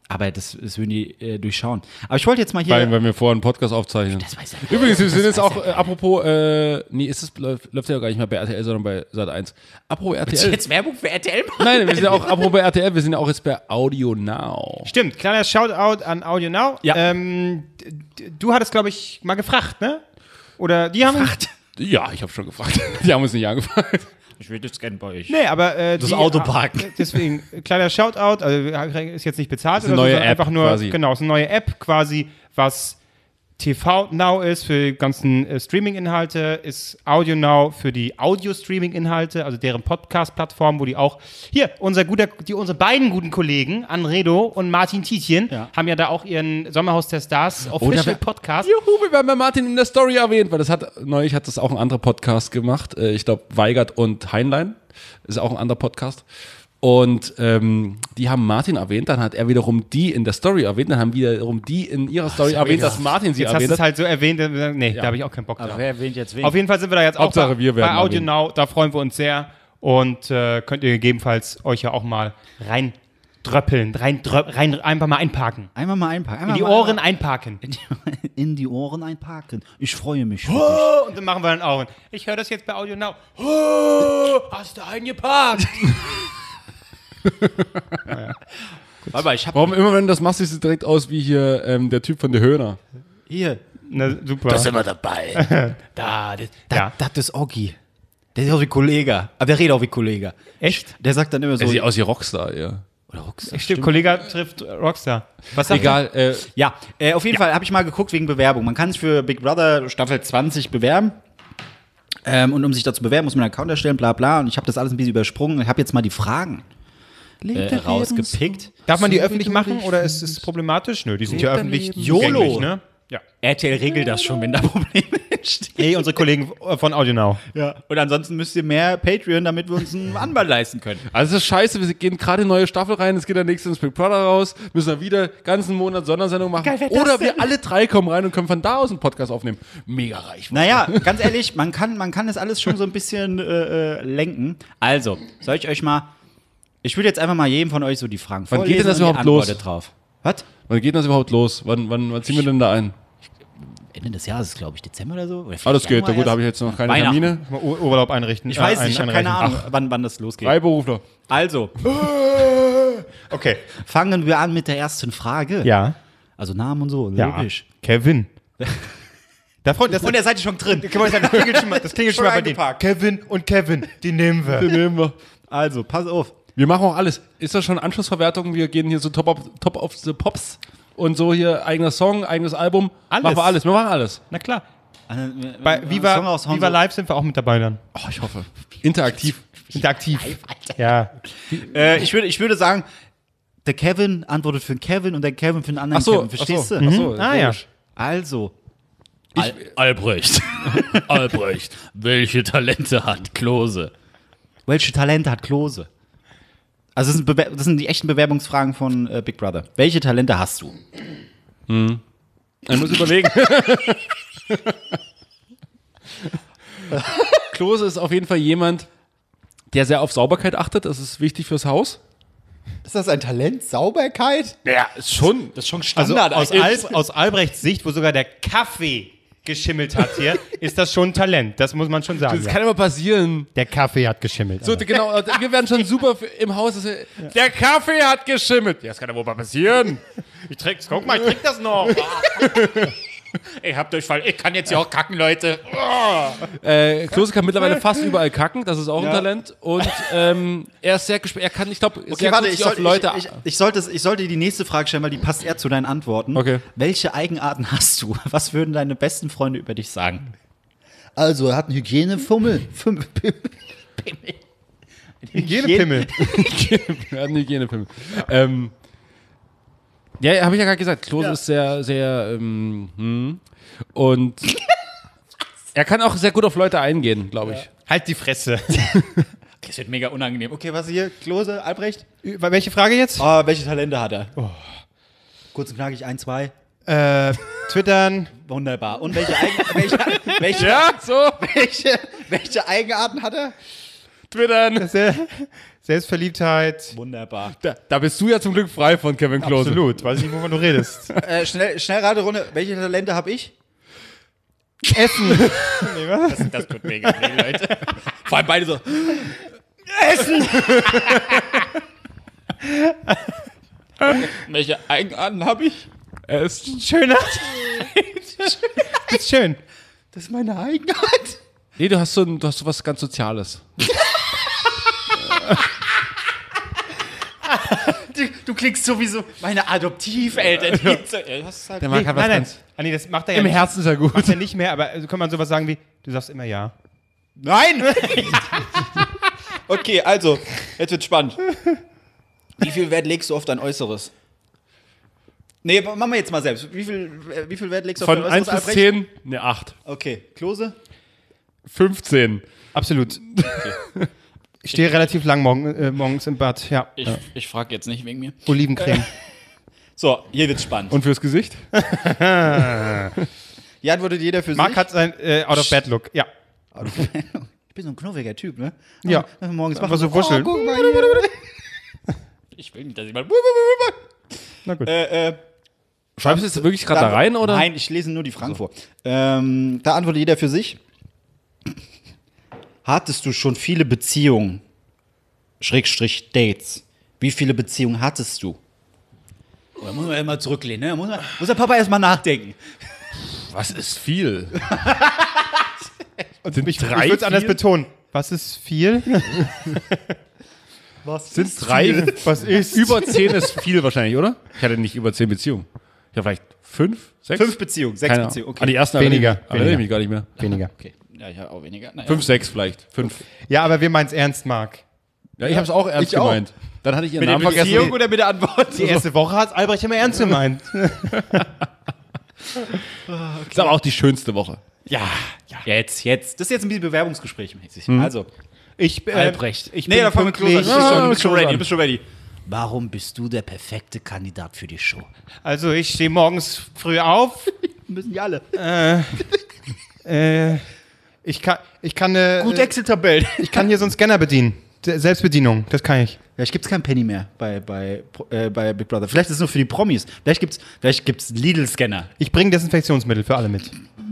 Aber das, das würden die äh, durchschauen. Aber ich wollte jetzt mal hier. Weil, weil wir vorher einen Podcast aufzeichnen. Das weiß er. Übrigens, wir sind jetzt weiß auch, äh, apropos, äh, nee, ist es, läuft, läuft ja gar nicht mehr bei R T L, sondern bei Sat eins. Apropos R T L. Jetzt Werbung für R T L machen? Nein, wir sind ja auch, apropos R T L, wir sind ja auch jetzt bei Audio Now. Stimmt, kleiner Shoutout an Audio Now. Ja. Ähm, d- d- du hattest, glaube ich, mal gefragt, ne? Oder die haben. Gefragt? Ja, ich habe schon gefragt. Die haben uns nicht angefragt. Ich will das gerne bei euch. Nee, aber äh, Das die, Auto parken. äh, Deswegen, kleiner Shoutout, also ist jetzt nicht bezahlt ist eine oder so, neue sondern App einfach nur, quasi. genau, ist eine neue App quasi, was T V Now ist für die ganzen äh, Streaming-Inhalte, ist Audio Now für die Audio-Streaming-Inhalte, also deren Podcast-Plattform, wo die auch, hier, unser guter, die, unsere beiden guten Kollegen, Anredo und Martin Tietjen, Ja. haben ja da auch ihren Sommerhaus der Stars Official wär- Podcast. Juhu, wir werden bei Martin in der Story erwähnt, weil das hat, neulich hat das auch ein anderer Podcast gemacht. Äh, Ich glaube, Weigert und Heinlein. Ist auch ein anderer Podcast. Und ähm, die haben Martin erwähnt, dann hat er wiederum die in der Story erwähnt, dann haben wiederum die in ihrer Story erwähnt, dass Martin sie Jetzt hast du erwähnt es hat. halt so erwähnt, äh, nee, da habe ich auch keinen Bock drauf. Aber wer erwähnt jetzt wen? Auf jeden Fall sind wir da jetzt Hauptsache, auch bei, wir werden bei Audio erwähnt. Now, da freuen wir uns sehr und äh, könnt ihr gegebenenfalls euch ja auch mal rein dröppeln, rein, drö rein einfach mal einparken. Einmal mal einpacken. In Einmal die mal Ohren einparken. In die, in die Ohren einparken. Ich freue mich für dich. Oh, und dann machen wir dann auch. Ich höre das jetzt bei Audio Now. Oh, hast du eingeparkt? Warte mal, ich hab Warum immer, wenn du das machst, sieht es direkt aus wie hier ähm, der Typ von der Höhner. hier. Na, super. wir dabei. da, das, Das, ja. das ist Oggi. Der ist auch wie Kollege. Aber der redet auch wie Kollege. Echt? Der sagt dann immer so. Er sieht aus wie Rockstar, ja. Oder Rockstar. Stimmt, Kollege trifft Rockstar. Was sagt Egal, äh, Ja, äh, auf jeden Fall habe ich mal geguckt wegen Bewerbung. Man kann sich für Big Brother Staffel zwanzig bewerben. Ähm, und um sich da zu bewerben, muss man einen Account erstellen, bla bla. Und ich habe das alles ein bisschen übersprungen. Ich habe jetzt mal die Fragen äh, rausgepickt. Darf man die öffentlich machen oder ist es problematisch? Nö, die sind ja öffentlich YOLO. zugänglich, ne? Ja. R T L regelt das schon, wenn da Probleme entstehen. Hey, unsere Kollegen von Audio Now. Ja. Und ansonsten müsst ihr mehr Patreon, damit wir uns einen Anwalt leisten können. also das ist scheiße, wir gehen gerade in eine neue Staffel rein, es geht der nächste ins Big Brother raus, müssen dann wieder ganzen Monat Sondersendung machen. Geil, wer das Oder wir denn? alle drei kommen rein und können von da aus einen Podcast aufnehmen. Mega reich. Naja, ganz ehrlich, man kann, man kann das alles schon so ein bisschen äh, äh, lenken. Also, soll ich euch mal. Ich würde jetzt einfach mal jedem von euch so die Fragen Wann vorlesen geht denn das und ihr überhaupt los? antwortet drauf. Was? Wann geht das überhaupt los? Wann, wann, wann ziehen wir denn da ein? Ende des Jahres, glaube ich, Dezember oder so? Oder Ah, das vielleicht geht. Januar Na gut, da erst? habe ich jetzt noch keine Weihnachten. Termine. Mal Ur Urlaub einrichten. Ich weiß äh, nicht, ich ein- habe keine einreichen. Ahnung, wann, wann das losgeht. Freiberufler. Also, Okay. fangen wir an mit der ersten Frage. Ja. Also Namen und so, Ja. logisch. Kevin. Da freut das. Und ihr seid schon drin. Kann man sagen, das klingelt schon mal, das klingelt schon Schon mal bei denen. eingepackt. Kevin und Kevin, die nehmen wir. nehmen wir. Also, pass auf. Wir machen auch alles. Ist das schon Anschlussverwertung? Wir gehen hier so Top of, Top of the Pops und so hier eigener Song, eigenes Album. Alles. Machen wir alles. Wir machen alles. Na klar. Also, Bei Song Viva, raushauen, Viva so- Live sind wir auch mit dabei dann. Oh, ich hoffe. Interaktiv. Interaktiv. Ja. Äh, ich, würde, ich würde sagen, der Kevin antwortet für den Kevin und der Kevin für den anderen Ach so, Kevin. Verstehst ach so, du? ach so, Ah ja. logisch. Also, Ich, Albrecht. Albrecht. Welche Talente hat Klose? Welche Talente hat Klose? Also das sind, Bewer- das sind die echten Bewerbungsfragen von äh, Big Brother. Welche Talente hast du? ich muss überlegen. Klose ist auf jeden Fall jemand, der sehr auf Sauberkeit achtet. Das ist wichtig fürs Haus. Ist das ein Talent? Sauberkeit? Ja, ist schon. Das ist schon Also Standard. aus, eigentlich. Al aus Albrechts Sicht, wo sogar der Kaffee geschimmelt hat hier, ist das schon ein Talent. Das muss man schon sagen. Das Ja. kann immer passieren. Der Kaffee hat geschimmelt. So, Alter. genau, wir werden schon super für, im Haus. Das, der Kaffee hat geschimmelt. Ja, das kann ja wohl mal passieren. Ich trink's, guck mal, ich trink das noch. Ey, habt euch fall. Ich kann jetzt ja auch kacken, Leute. Äh, Klose kann mittlerweile fast überall kacken, das ist auch ein Talent. Und ähm, er ist sehr gespannt. Er kann, ich glaube, Okay, sehr warte, gut ich, sich auf soll, Leute. ich, ich, ich, sollte, es- ich sollte die nächste Frage stellen, weil die passt eher zu deinen Antworten. Okay. Welche Eigenarten hast du? Was würden deine besten Freunde über dich sagen? Also, er hat einen Hygienefummel. Füm- Hygienepimmel. Er hat einen Hygienepimmel. ähm, ja, habe ich ja gerade gesagt. Klose ist sehr, sehr. Ähm, hm. Und er kann auch sehr gut auf Leute eingehen, glaube ich. Halt die Fresse. Das wird mega unangenehm. Okay, was hier? Klose, Albrecht? Welche Frage jetzt? Oh, welche Talente hat er? Kurz und knackig, ein, zwei. Äh, Twittern. Wunderbar. Und welche, Eigen welche, welche, Ja, so. welche, welche Eigenarten hat er? Twittern. Se Selbstverliebtheit. Wunderbar. Da, da bist du ja zum Glück frei von Kevin Klose. Absolut. Weiß nicht, wovon du redest. Äh, schnell, Schnellraterunde. Welche Talente habe ich? Essen. Nee, was? Das, das tut mega weh, Leute. Vor allem beide so. Welche Eigenarten habe ich? Er ist Schöner. Das ist schön. Das ist meine Eigenart. Nee, du hast so, ein, du hast so was ganz Soziales. Du, du klingst sowieso meine Adoptiveltern. Die so, ja, das ist halt Der Marc Nee, hat was nein, nein. ganz. Ah, nee, das macht er ja Im nicht. Herzen ist er gut. Macht er nicht mehr, aber also kann man sowas sagen wie, du sagst immer ja. Nein! Okay, also, jetzt wird spannend. Wie viel Wert legst du auf dein Äußeres? Nee, machen wir jetzt mal selbst. Wie viel, äh, wie viel Wert legst du auf Von dein eins Äußeres, bis Albrecht? zehn, ne, acht. Okay, Klose? fünfzehn. Absolut. Ich stehe relativ lang morgen, äh, morgens im Bad. Ja. Ich, ich frage jetzt nicht wegen mir. Olivencreme. So, hier wird's spannend. Und fürs Gesicht? Hier antwortet jeder für Marc sich. hat sein äh, Out-of-Bed-Look. Ja. Ich bin so ein knuffiger Typ, ne? Ja. Wenn wir morgens Einfach so wuscheln. guck mal hier. Ich will nicht, dass ich mal. Na gut. Äh, äh, Schreibst du jetzt wirklich gerade da rein, oder? Nein, ich lese nur die Fragen vor. Ähm, da antwortet jeder für sich. Hattest du schon viele Beziehungen? Schrägstrich Dates. Wie viele Beziehungen hattest du? Oh, da muss man erstmal zurücklehnen, ne? Da muss, man, muss der Papa erstmal nachdenken. Was ist viel? Und sind ich drei ich würde es anders viel? betonen. Was ist viel? Was Sind drei? Was ist? Über zehn ist viel wahrscheinlich, oder? Ich hatte nicht über zehn Beziehungen. Ich habe vielleicht fünf, sechs? Fünf Beziehungen, sechs Keine Beziehungen. Ahnung. An die ersten Weniger, erinnere ich- erinnere ich mich gar nicht mehr. Weniger. Okay. Ja, ich habe auch weniger. Naja. Fünf, sechs vielleicht. Fünf. Ja, aber wir meinen es ernst, Marc. Ja, ich habe es auch ernst ich auch. gemeint. Dann hatte ich ihren Mit der Namen vergessen. Beziehung oder mit der Antwort? Die erste Woche hat Albrecht immer ernst gemeint. Das ist aber auch die schönste Woche. Ja, ja. Jetzt, jetzt. Das ist jetzt ein bisschen Bewerbungsgespräch mäßig. Mhm. Also. Ich, äh, Albrecht. Ich Nee, bin da fangen wir pünktlich. Klose an. Du bist schon, du bist schon Klose ready. an. Du bist schon ready. Warum bist du der perfekte Kandidat für die Show? Also ich stehe morgens früh auf. Müssen die alle. Äh, ich kann, ich kann, äh, Gut Excel-Tabellen. ich kann hier so einen Scanner bedienen. Se- Selbstbedienung, das kann ich. Vielleicht gibt es keinen Penny mehr bei, bei, äh, bei Big Brother. Vielleicht ist es nur für die Promis. Vielleicht gibt es vielleicht gibt's Lidl-Scanner. Ich bringe Desinfektionsmittel für alle mit.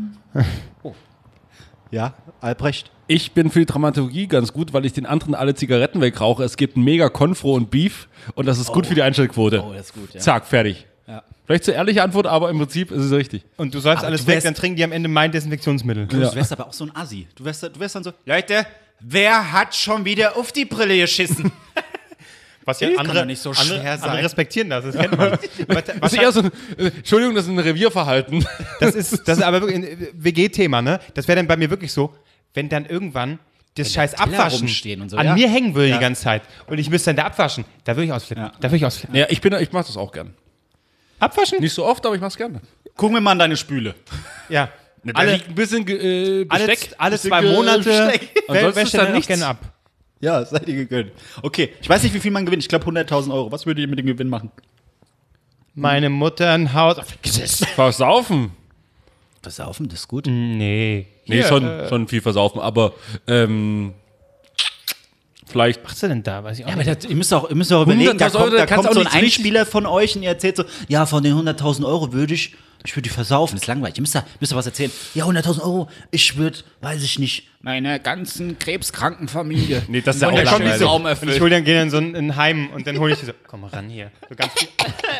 Ja, Albrecht. Ich bin für die Dramaturgie ganz gut, weil ich den anderen alle Zigaretten wegrauche. Es gibt ein mega Konfro und Beef und das ist gut für die Einstellquote. Oh, das ist gut, ja. Zack, fertig. Ja. Vielleicht zu ehrliche Antwort, aber im Prinzip ist es richtig. Und du sollst Aber alles du weg, wärst- dann trinken die am Ende mein Desinfektionsmittel. Du wärst aber auch so ein Assi. Du wärst, du wärst dann so, Leute, wer hat schon wieder auf die Brille geschissen? Was ja Kann andere, doch nicht so andere, schwer sein. andere respektieren das, das kennt man. Aber ta- Das ist eher so ein, äh, Entschuldigung, das ist ein Revierverhalten. Das ist, das ist aber wirklich ein W G-Thema, ne? Das wäre dann bei mir wirklich so, wenn dann irgendwann das scheiß Teller Abwaschen rumstehen und so, an ja. mir hängen würde Ja. die ganze Zeit und ich müsste dann da abwaschen, da würde ich ausflippen. Ja. Da würde ich ausflippen. Ja, ich bin, ich mache das auch gern. Abwaschen? Nicht so oft, aber ich mach's gerne. Guck mir mal an deine Spüle. Ja. Da Alle, liegt ein bisschen äh, alle, Besteck. alle bisschen zwei Ge- Monate Besteck. wä- Ansonsten wäsche ist da dann auch nichts. gerne ab. Ja, seid ihr gegönnt. Okay, ich weiß nicht, wie viel man gewinnt. Ich glaube hunderttausend Euro. Was würdet ihr mit dem Gewinn machen? Meine Mutter ein Haus. Versaufen. Versaufen, das ist gut. Nee. Nee, Hier, schon, äh, schon viel versaufen, aber ähm, vielleicht. Was ist denn da? Weiß ich auch Ja, aber nicht. das, ihr müsst auch, ihr müsst auch überlegen, da hunderttausend kommt, Euro, da da kannst kommt du so auch ein nichts Einspieler von euch und ihr erzählt so, ja, von den hunderttausend Euro würde ich, ich würde die versaufen. Das ist langweilig. Ihr müsst da, müsst da was erzählen. Ja, hunderttausend Euro, ich würde, weiß ich nicht, meiner ganzen krebskranken Familie. Nee, das ist ja Und auch der kommt langweilig. nicht so Und ich erfüllt. hole dann gerne in so ein, in ein Heim und dann hole ich die so, komm mal ran hier. So ganz viel.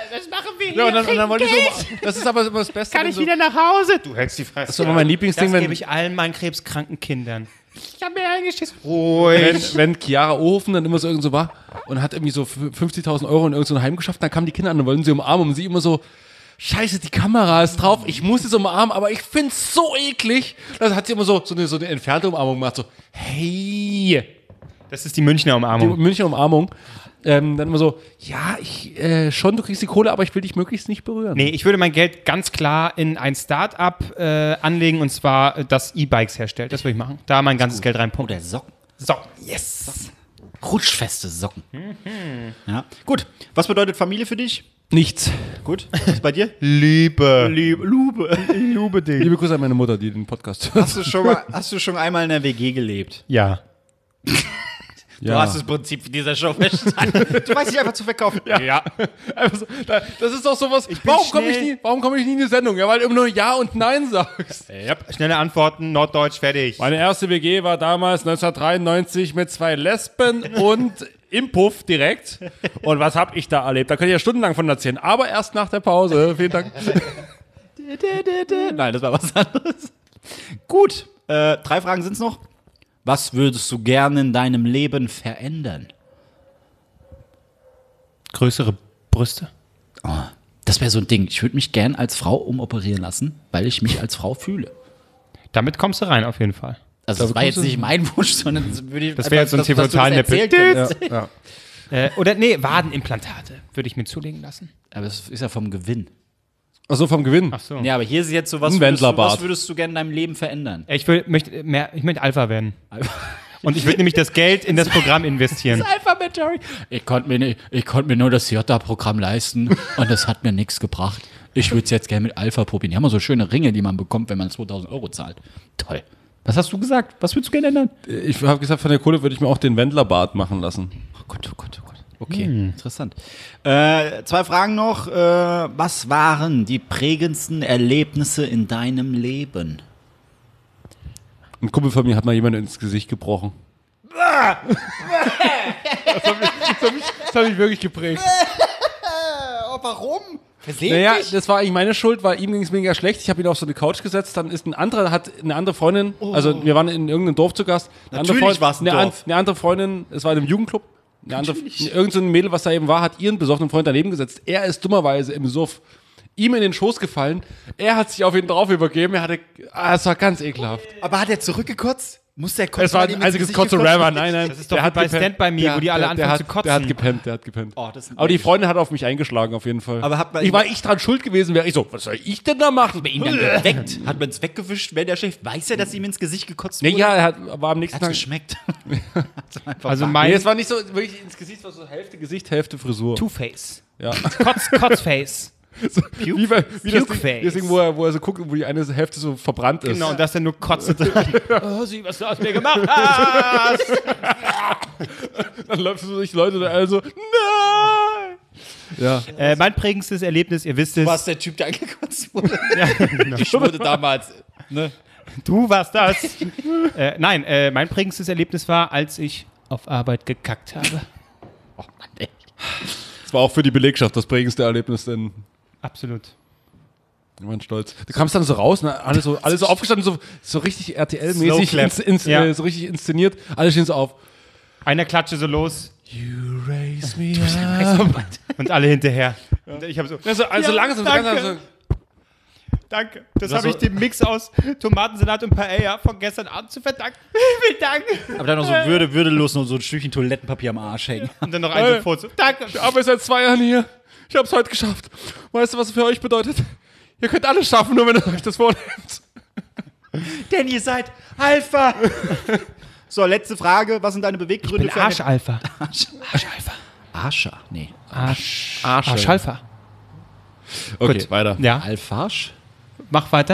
Ja, und dann, und dann wollte ich so, das ist aber immer das Beste. Kann wenn ich so, wieder nach Hause? Du hältst die Fresse. Das ist immer mein Lieblingsding, Das wenn, gebe ich allen meinen krebskranken Kindern. Ich habe mir eingeschissen. wenn, Ruhig. wenn Chiara Ohofen dann immer so irgend so war und hat irgendwie so fünfzigtausend Euro in irgendein Heim geschafft, dann kamen die Kinder an und wollten sie umarmen und sie immer so, scheiße, die Kamera ist drauf, ich muss sie umarmen, aber ich find's so eklig. Dann hat sie immer so, so, eine, so eine entfernte Umarmung gemacht, so, hey, Das ist die Münchner die Umarmung. Münchner Umarmung. Ähm, dann immer so, ja, ich, äh, schon, du kriegst die Kohle, aber ich will dich möglichst nicht berühren. Nee, ich würde mein Geld ganz klar in ein Start-up äh, anlegen und zwar äh, das E-Bikes herstellt. Das würde ich machen. Da mein ganzes Geld reinpumpen. Oder Socken. So, yes. Rutschfeste Socken. Ja. Gut, was bedeutet Familie für dich? Nichts. Gut, was ist bei dir? Liebe. Liebe, Lube. Liebe dich. Liebe Grüße an meine Mutter, die den Podcast hört. Hast du schon, mal, hast du schon einmal in einer W G gelebt? Ja. Du hast das Prinzip dieser Show verstanden. Du weißt dich einfach zu verkaufen. Ja. ja. Einfach so, da- das ist doch sowas. Warum komme ich, schnell. nie- warum komm ich nie in die Sendung? Ja, weil du immer nur Ja und Nein sagst. Yep. Schnelle Antworten, Norddeutsch, fertig. Meine erste W G war damals neunzehnhundertdreiundneunzig mit zwei Lesben und im Puff direkt. Und was habe ich da erlebt? Da könnt ihr ja stundenlang von erzählen. Aber erst nach der Pause. Vielen Dank. Nein, das war was anderes. Gut, äh, drei Fragen sind's noch. Was würdest du gerne in deinem Leben verändern? Größere Brüste. Oh, das wäre so ein Ding. Ich würde mich gern als Frau umoperieren lassen, weil ich mich als Frau fühle. Damit kommst du rein, auf jeden Fall. Also das war jetzt nicht mein Wunsch, sondern das würde ich Das wäre jetzt so ein einfach, dass- dass du das T V-Total-Nippel. erzählen könntest. Ja. Äh, oder nee, Wadenimplantate würde ich mir zulegen lassen. Aber es ist ja vom Gewinn. Achso, vom Gewinn. Ach so. Ja, aber hier ist jetzt so, was, Ein würdest du, Wendlerbart. was würdest du gerne in deinem Leben verändern? Ich will, möchte mehr, ich möchte Alpha werden. Und ich würde nämlich das Geld in das Programm investieren. Alphabetary. Ich konnte mir, nicht- ich konnte mir nur das Jota-Programm leisten und das hat mir nichts gebracht. Ich würde es jetzt gerne mit Alpha probieren. Die haben ja so schöne Ringe, die man bekommt, wenn man zweitausend Euro zahlt. Toll. Was hast du gesagt? Was würdest du gerne ändern? Ich habe gesagt, von der Kohle würde ich mir auch den Wendlerbart machen lassen. Oh Gott, oh Gott, oh Gott. Okay, interessant. Äh, zwei Fragen noch. Äh, was waren die prägendsten Erlebnisse in deinem Leben? Ein Kumpel von mir hat mal jemanden ins Gesicht gebrochen. das hat mich, das hat mich, das hat mich wirklich geprägt. Oh, warum? Naja, das war eigentlich meine Schuld, weil ihm ging es mega schlecht. Ich habe ihn auf so eine Couch gesetzt, dann ist ein anderer, hat eine andere Freundin, also wir waren in irgendeinem Dorf zu Gast. Eine andere Natürlich Freundin- war's ein eine, an- Dorf. eine andere Freundin, es war in einem Jugendclub, eine andere, irgend so ein Mädel, was da eben war, hat ihren besoffenen Freund daneben gesetzt. Er ist dummerweise im Suff ihm in den Schoß gefallen. Er hat sich auf ihn drauf übergeben. Er hatte, ah, es war ganz ekelhaft. Aber hat er zurückgekotzt? Muss der kotzen? Es war weil ihm ein ins einziges Gesicht Kotze gekotzt Rammer. wird? Nein, nein. Das ist doch wie bei Stand By Me, wo die alle der, der anfangen hat, zu kotzen. Der hat gepennt, der hat gepennt. Oh, das ist Aber die Freundin hat auf mich eingeschlagen, auf jeden Fall. Aber hat man- ich war ich dran schuld gewesen, wäre ich so, was soll ich denn da machen? ihn dann geweckt. Hat man es weggewischt, wenn der Chef weiß ja, dass ihm ins Gesicht gekotzt Nee, wurde? ja, er hat, war am nächsten Hat's Tag. geschmeckt. Also Nee, mein es war nicht so, wirklich ins Gesicht, war so Hälfte Gesicht, Hälfte Frisur. Two-Face. Ja. Kotz, Kotzface. So, wie bei, wie das Ding, Pukeface. das Ding, wo er, wo er so guckt, wo die eine Hälfte so verbrannt ist. Genau, und das dann nur kotzt dran. Oh, sieh, was du aus mir gemacht hast. Dann läuft so durch die Leute da alle so, nein! Ja. äh, mein prägendstes Erlebnis, ihr wisst es. Du warst der Typ, der angekotzt wurde. Ja, genau. Ich wurde damals. Ne? Du warst das. äh, nein, äh, mein prägendstes Erlebnis war, als ich auf Arbeit gekackt habe. Oh Mann, ey. Das war auch für die Belegschaft das prägendste Erlebnis, denn Absolut. wir waren stolz. Du kamst dann so raus, ne? alle, so, alle so aufgestanden, so, so richtig R T L-mäßig, Slow clap. ins, ins, Ja. äh, so richtig inszeniert. Alle stehen so auf. Einer klatsche so los You raise me up. und alle hinterher. Und ich habe so, Also, also Ja, langsam, danke. langsam. danke. Das Das habe ich so- dem Mix aus Tomatensalat und Paella von gestern Abend zu verdanken. Vielen Dank. Aber dann noch so würde, würdelos noch so ein Stückchen Toilettenpapier am Arsch hängen. Und dann noch ein Hey. so Foto. Danke. Ich arbeite seit zwei Jahren hier. Ich hab's heute geschafft. Weißt du, was es für euch bedeutet? Ihr könnt alles schaffen, nur wenn ihr euch das vornehmt. Denn ihr seid Alpha. So, letzte Frage. Was sind deine Beweggründe Ich bin Arschalpha. Arschalpha? Arscher? Nee. Arsch. Arsche. Arschalpha. Okay, Gut. weiter. Ja, Alfarsch? mach weiter.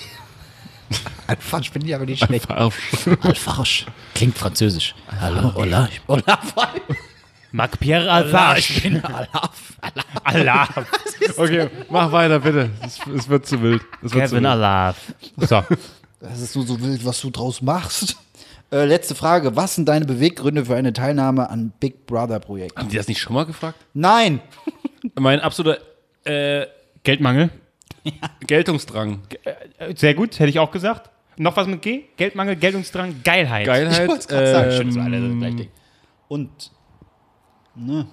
Alfarsch finde ich aber nicht schlecht. Arsch. Alfarsch. Klingt französisch. Hallo, hola. Hola. Marc Pierre Alpha. Ich bin Alaf. Allah. Okay, mach weiter, bitte. Es, es wird zu wild. Es wird zu Kevin wild. Allah. So. Das ist nur so wild, was du draus machst. Äh, letzte Frage. Was sind deine Beweggründe für eine Teilnahme an Big Brother Projekten? Haben die das nicht schon mal gefragt? Nein. Mein absoluter äh, Geldmangel. Geltungsdrang. Äh, Sehr gut, hätte ich auch gesagt. Noch was mit G? Geldmangel, Geltungsdrang, Geilheit. Geilheit. wollt's grad sagen. Stimmt, so ähm, alle das gleiche Ding. Und ne.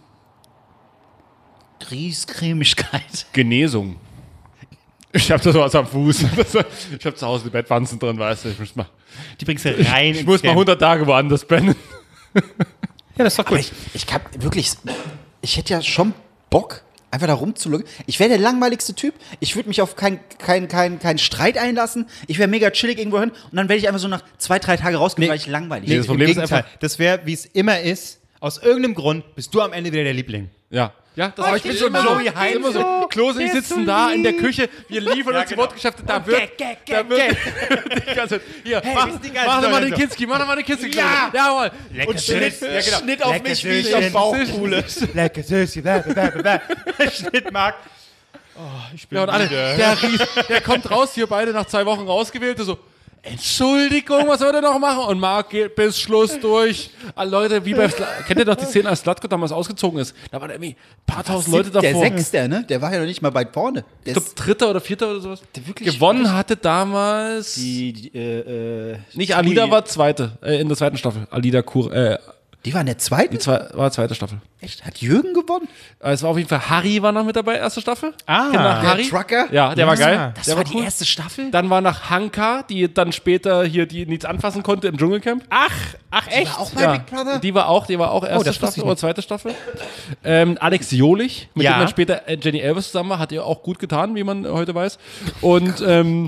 Griescremigkeit. Genesung. Ich hab das was am Fuß. Ich hab zu Hause die Bettwanzen drin, weißt du. Ich muss mal, Die bringst du rein. ich ins muss mal Camp. hundert Tage woanders pennen. Ja, das ist doch Aber gut. ich, ich hab wirklich, ich hätte ja schon Bock, einfach da rumzulücken. Ich wäre der langweiligste Typ. Ich würde mich auf keinen kein, kein, kein Streit einlassen. Ich wäre mega chillig irgendwo hin und dann werde ich einfach so nach zwei, drei Tagen rausgehen, Nee. weil ich langweilig Nee, bin. das Problem Im ist Gegenteil. einfach- Das wäre, wie es immer ist, aus irgendeinem Grund bist du am Ende wieder der Liebling. Ja. Ja, das Oh, war ich bin so immer Joey so. Heinz. Immer so. Klose, ich sitzen da in der Küche, wir liefern uns die Wortgeschäfte, da wird, da wird die ganze Zeit, hier, mach, wir sind die ganze mach doch mal Leute den so. Kinski, mach doch mal den Kinski. Ja. Jawohl. Lecker Schnitt, Ja, genau. Schnitt auf Lecker mich, wie ich Süßchen. am Bauch pule. Lecker Süßchen. bäh, bäh, bäh, bäh. Schnittmark. Oh, ich bin Ja, und alle, müde. der, Ries, der kommt raus, hier beide nach zwei Wochen rausgewählt, so, Entschuldigung, was soll der noch machen? Und Marc geht bis Schluss durch. Alle Leute, wie bei, Sla- kennt ihr doch die Szene, als Slatko damals ausgezogen ist? Da waren irgendwie ein paar tausend Leute Der davor. Sechster, ne? Der war ja noch nicht mal weit vorne. Der Ich glaube, ist Dritter oder Vierter oder sowas. wirklich- Gewonnen hatte damals. die, die, äh, äh, nicht Alida war Zweite, äh, in der zweiten Staffel. Alida Kur, äh, die war in der zweiten? die zwei, war zweite Staffel. Echt? Hat Jürgen gewonnen? Äh, Es war auf jeden Fall, Harry war noch mit dabei, erste Staffel. Ah. Kinder, Der Harry. Trucker? Ja, der war geil. Das der war war die cool. erste Staffel? Dann war noch Hanka, die dann später hier die nichts anfassen konnte im Dschungelcamp. Ach, ach echt? Auch bei Ja, Big Brother? die war auch, die war auch erste das wusste Staffel ich oder nicht. zweite Staffel. Ähm, Alex Jolich, mit Ja. dem dann später äh, Jenny Elvers zusammen war, hat ihr auch gut getan, wie man heute weiß. Und ähm,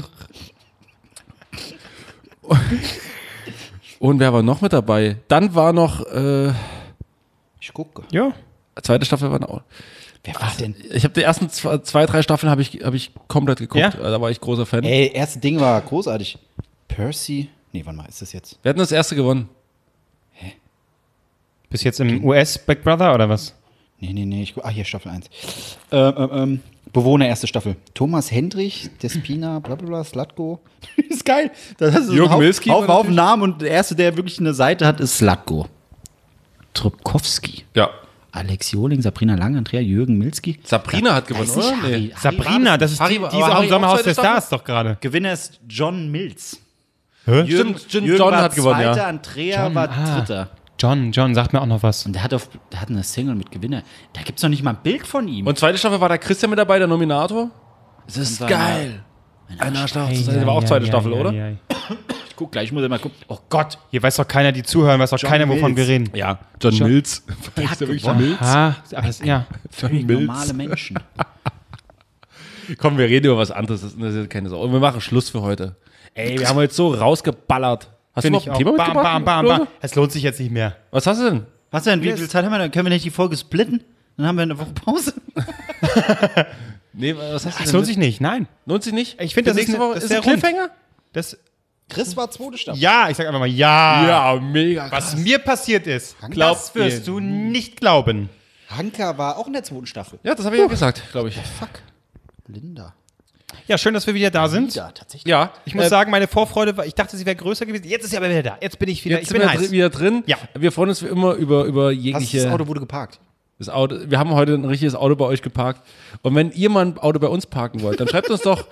und wer war noch mit dabei? Dann war noch äh, Ich gucke. Ja. zweite Staffel war noch. Wer war denn? Ich habe die ersten zwei, zwei drei Staffeln habe ich, hab ich komplett geguckt. Ja? Da war ich großer Fan. Ey, erste Ding war großartig. Percy. Nee, warte mal, ist das jetzt? Wir hatten das erste gewonnen. Bis jetzt im U S Big Brother oder was? Nee, nee, nee. Ich, gu- ah, hier Staffel eins. Ähm, ähm, ähm, Bewohner, erste Staffel. Thomas Hendrich, Despina, bla bla bla, Slatko. ist geil. Das ist Jürgen ein Haufen- Milski war Haufen, Haufen natürlich- Namen und der erste, der wirklich eine Seite hat, ist Slatko. Trubkowski. Ja. Alex Joling, Sabrina Lang, Andrea, Jürgen Milski. Sabrina hat gewonnen, Weiß nicht, oder? Harry- Nee. Harry Sabrina, war das ist Harry die, war- die ist war auch Harry im Sommerhaus auch der zweite Stars doch gerade. Gewinner ist John Mills. Hä? Stimmt, stimmt, Jürgen John war hat gewonnen, Zweiter, ja. Andrea John, war ah. Dritter. John, John, sagt mir auch noch was. Und der hat, auf, der hat eine Single mit Gewinner. Da gibt es noch nicht mal ein Bild von ihm. Und zweite Staffel war da Christian mit dabei, der Nominator. Das ist geil. Ein Arschloch. Ei, Das war auch ei, zweite ei, Staffel, ei, oder? ei, ei. Ich guck gleich, ich muss ja mal gucken. Oh Gott, hier weiß doch keiner, die zuhören, weiß doch John keiner, wovon Mills. wir reden. Ja, John Mills. Der hat wirklich gewonnen. Mills? Ah, aber das, ja. Völlig Mills. normale Menschen. Komm, wir reden über was anderes. Das ist keine Sorge. Und wir machen Schluss für heute. Ey, wir haben heute so rausgeballert. Hast Finde du ich noch auch. ein Thema Bam, mitgebracht? bam, bam, Klose? bam. Es lohnt sich jetzt nicht mehr. Was hast du denn? Was denn? Wie viel Zeit haben wir denn? Können wir nicht die Folge splitten? Dann haben wir eine Woche Pause. Nee, was hast du Es denn? lohnt sich nicht, nein. Lohnt sich nicht? Ich finde, Für das ist nächste eine- Woche das ist ist ein sehr rund. Cliffhanger? Das, Chris war zweite Staffel. ja, ich sag einfach mal ja. Ja, mega. Was mir passiert ist, Glaubt das wirst ihr du nicht glauben. Hanka war auch in der zweiten Staffel. Ja, das habe ich ja gesagt, glaube ich. Fuck. Linda. Ja, schön, dass wir wieder da sind. Ja, tatsächlich. Ja, Ich muss äh, sagen, meine Vorfreude war, ich dachte, sie wäre größer gewesen. Jetzt ist sie aber wieder da. Jetzt bin ich wieder, jetzt ich sind bin wir heiß. drin, wieder drin. Ja. Wir freuen uns wie immer über, über Was, jegliche. das Auto wurde geparkt. Das Auto, wir haben heute ein richtiges Auto bei euch geparkt. Und wenn ihr mal ein Auto bei uns parken wollt, dann schreibt uns doch,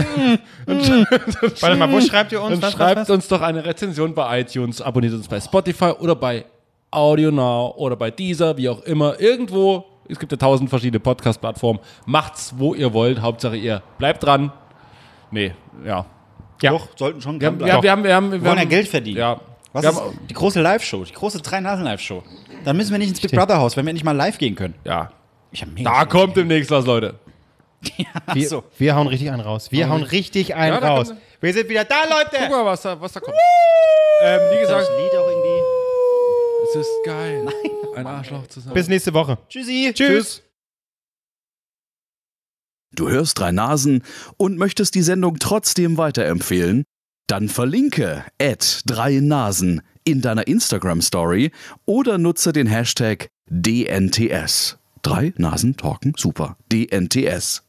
Warte mal, wo schreibt ihr uns? dann Was, schreibt was, was? uns doch eine Rezension bei iTunes, abonniert uns bei Spotify oder bei Audio Now oder bei Deezer, wie auch immer. Irgendwo, es gibt ja tausend verschiedene Podcast-Plattformen. Macht's, wo ihr wollt. Hauptsache ihr bleibt dran. Nee, ja. Ja. Doch, sollten schon Wir haben, dranbleiben. wir haben, wir haben, wir Wir wollen ja haben, Geld verdienen. Ja. Was wir ist haben, die große Live-Show, die große Drei-Nasen-Live-Show? Dann müssen wir nicht ins Big Brother-Haus, wenn wir nicht mal live gehen können. ja. Ich hab mega Da kommt demnächst was, Leute. Wir, so. wir hauen richtig einen raus. Wir hauen richtig einen Ja, da raus. kommt- Wir sind wieder da, Guck Leute. mal, was da, was da kommt. Ähm, wie gesagt, Das Lied auch irgendwie. es ist geil. Ein Arschloch zu sein. Bis nächste Woche. Tschüssi. Tschüss. Du hörst drei Nasen und möchtest die Sendung trotzdem weiterempfehlen? Dann verlinke at drei Nasen in deiner Instagram-Story oder nutze den Hashtag D N T S. Drei Nasen talken super. D N T S.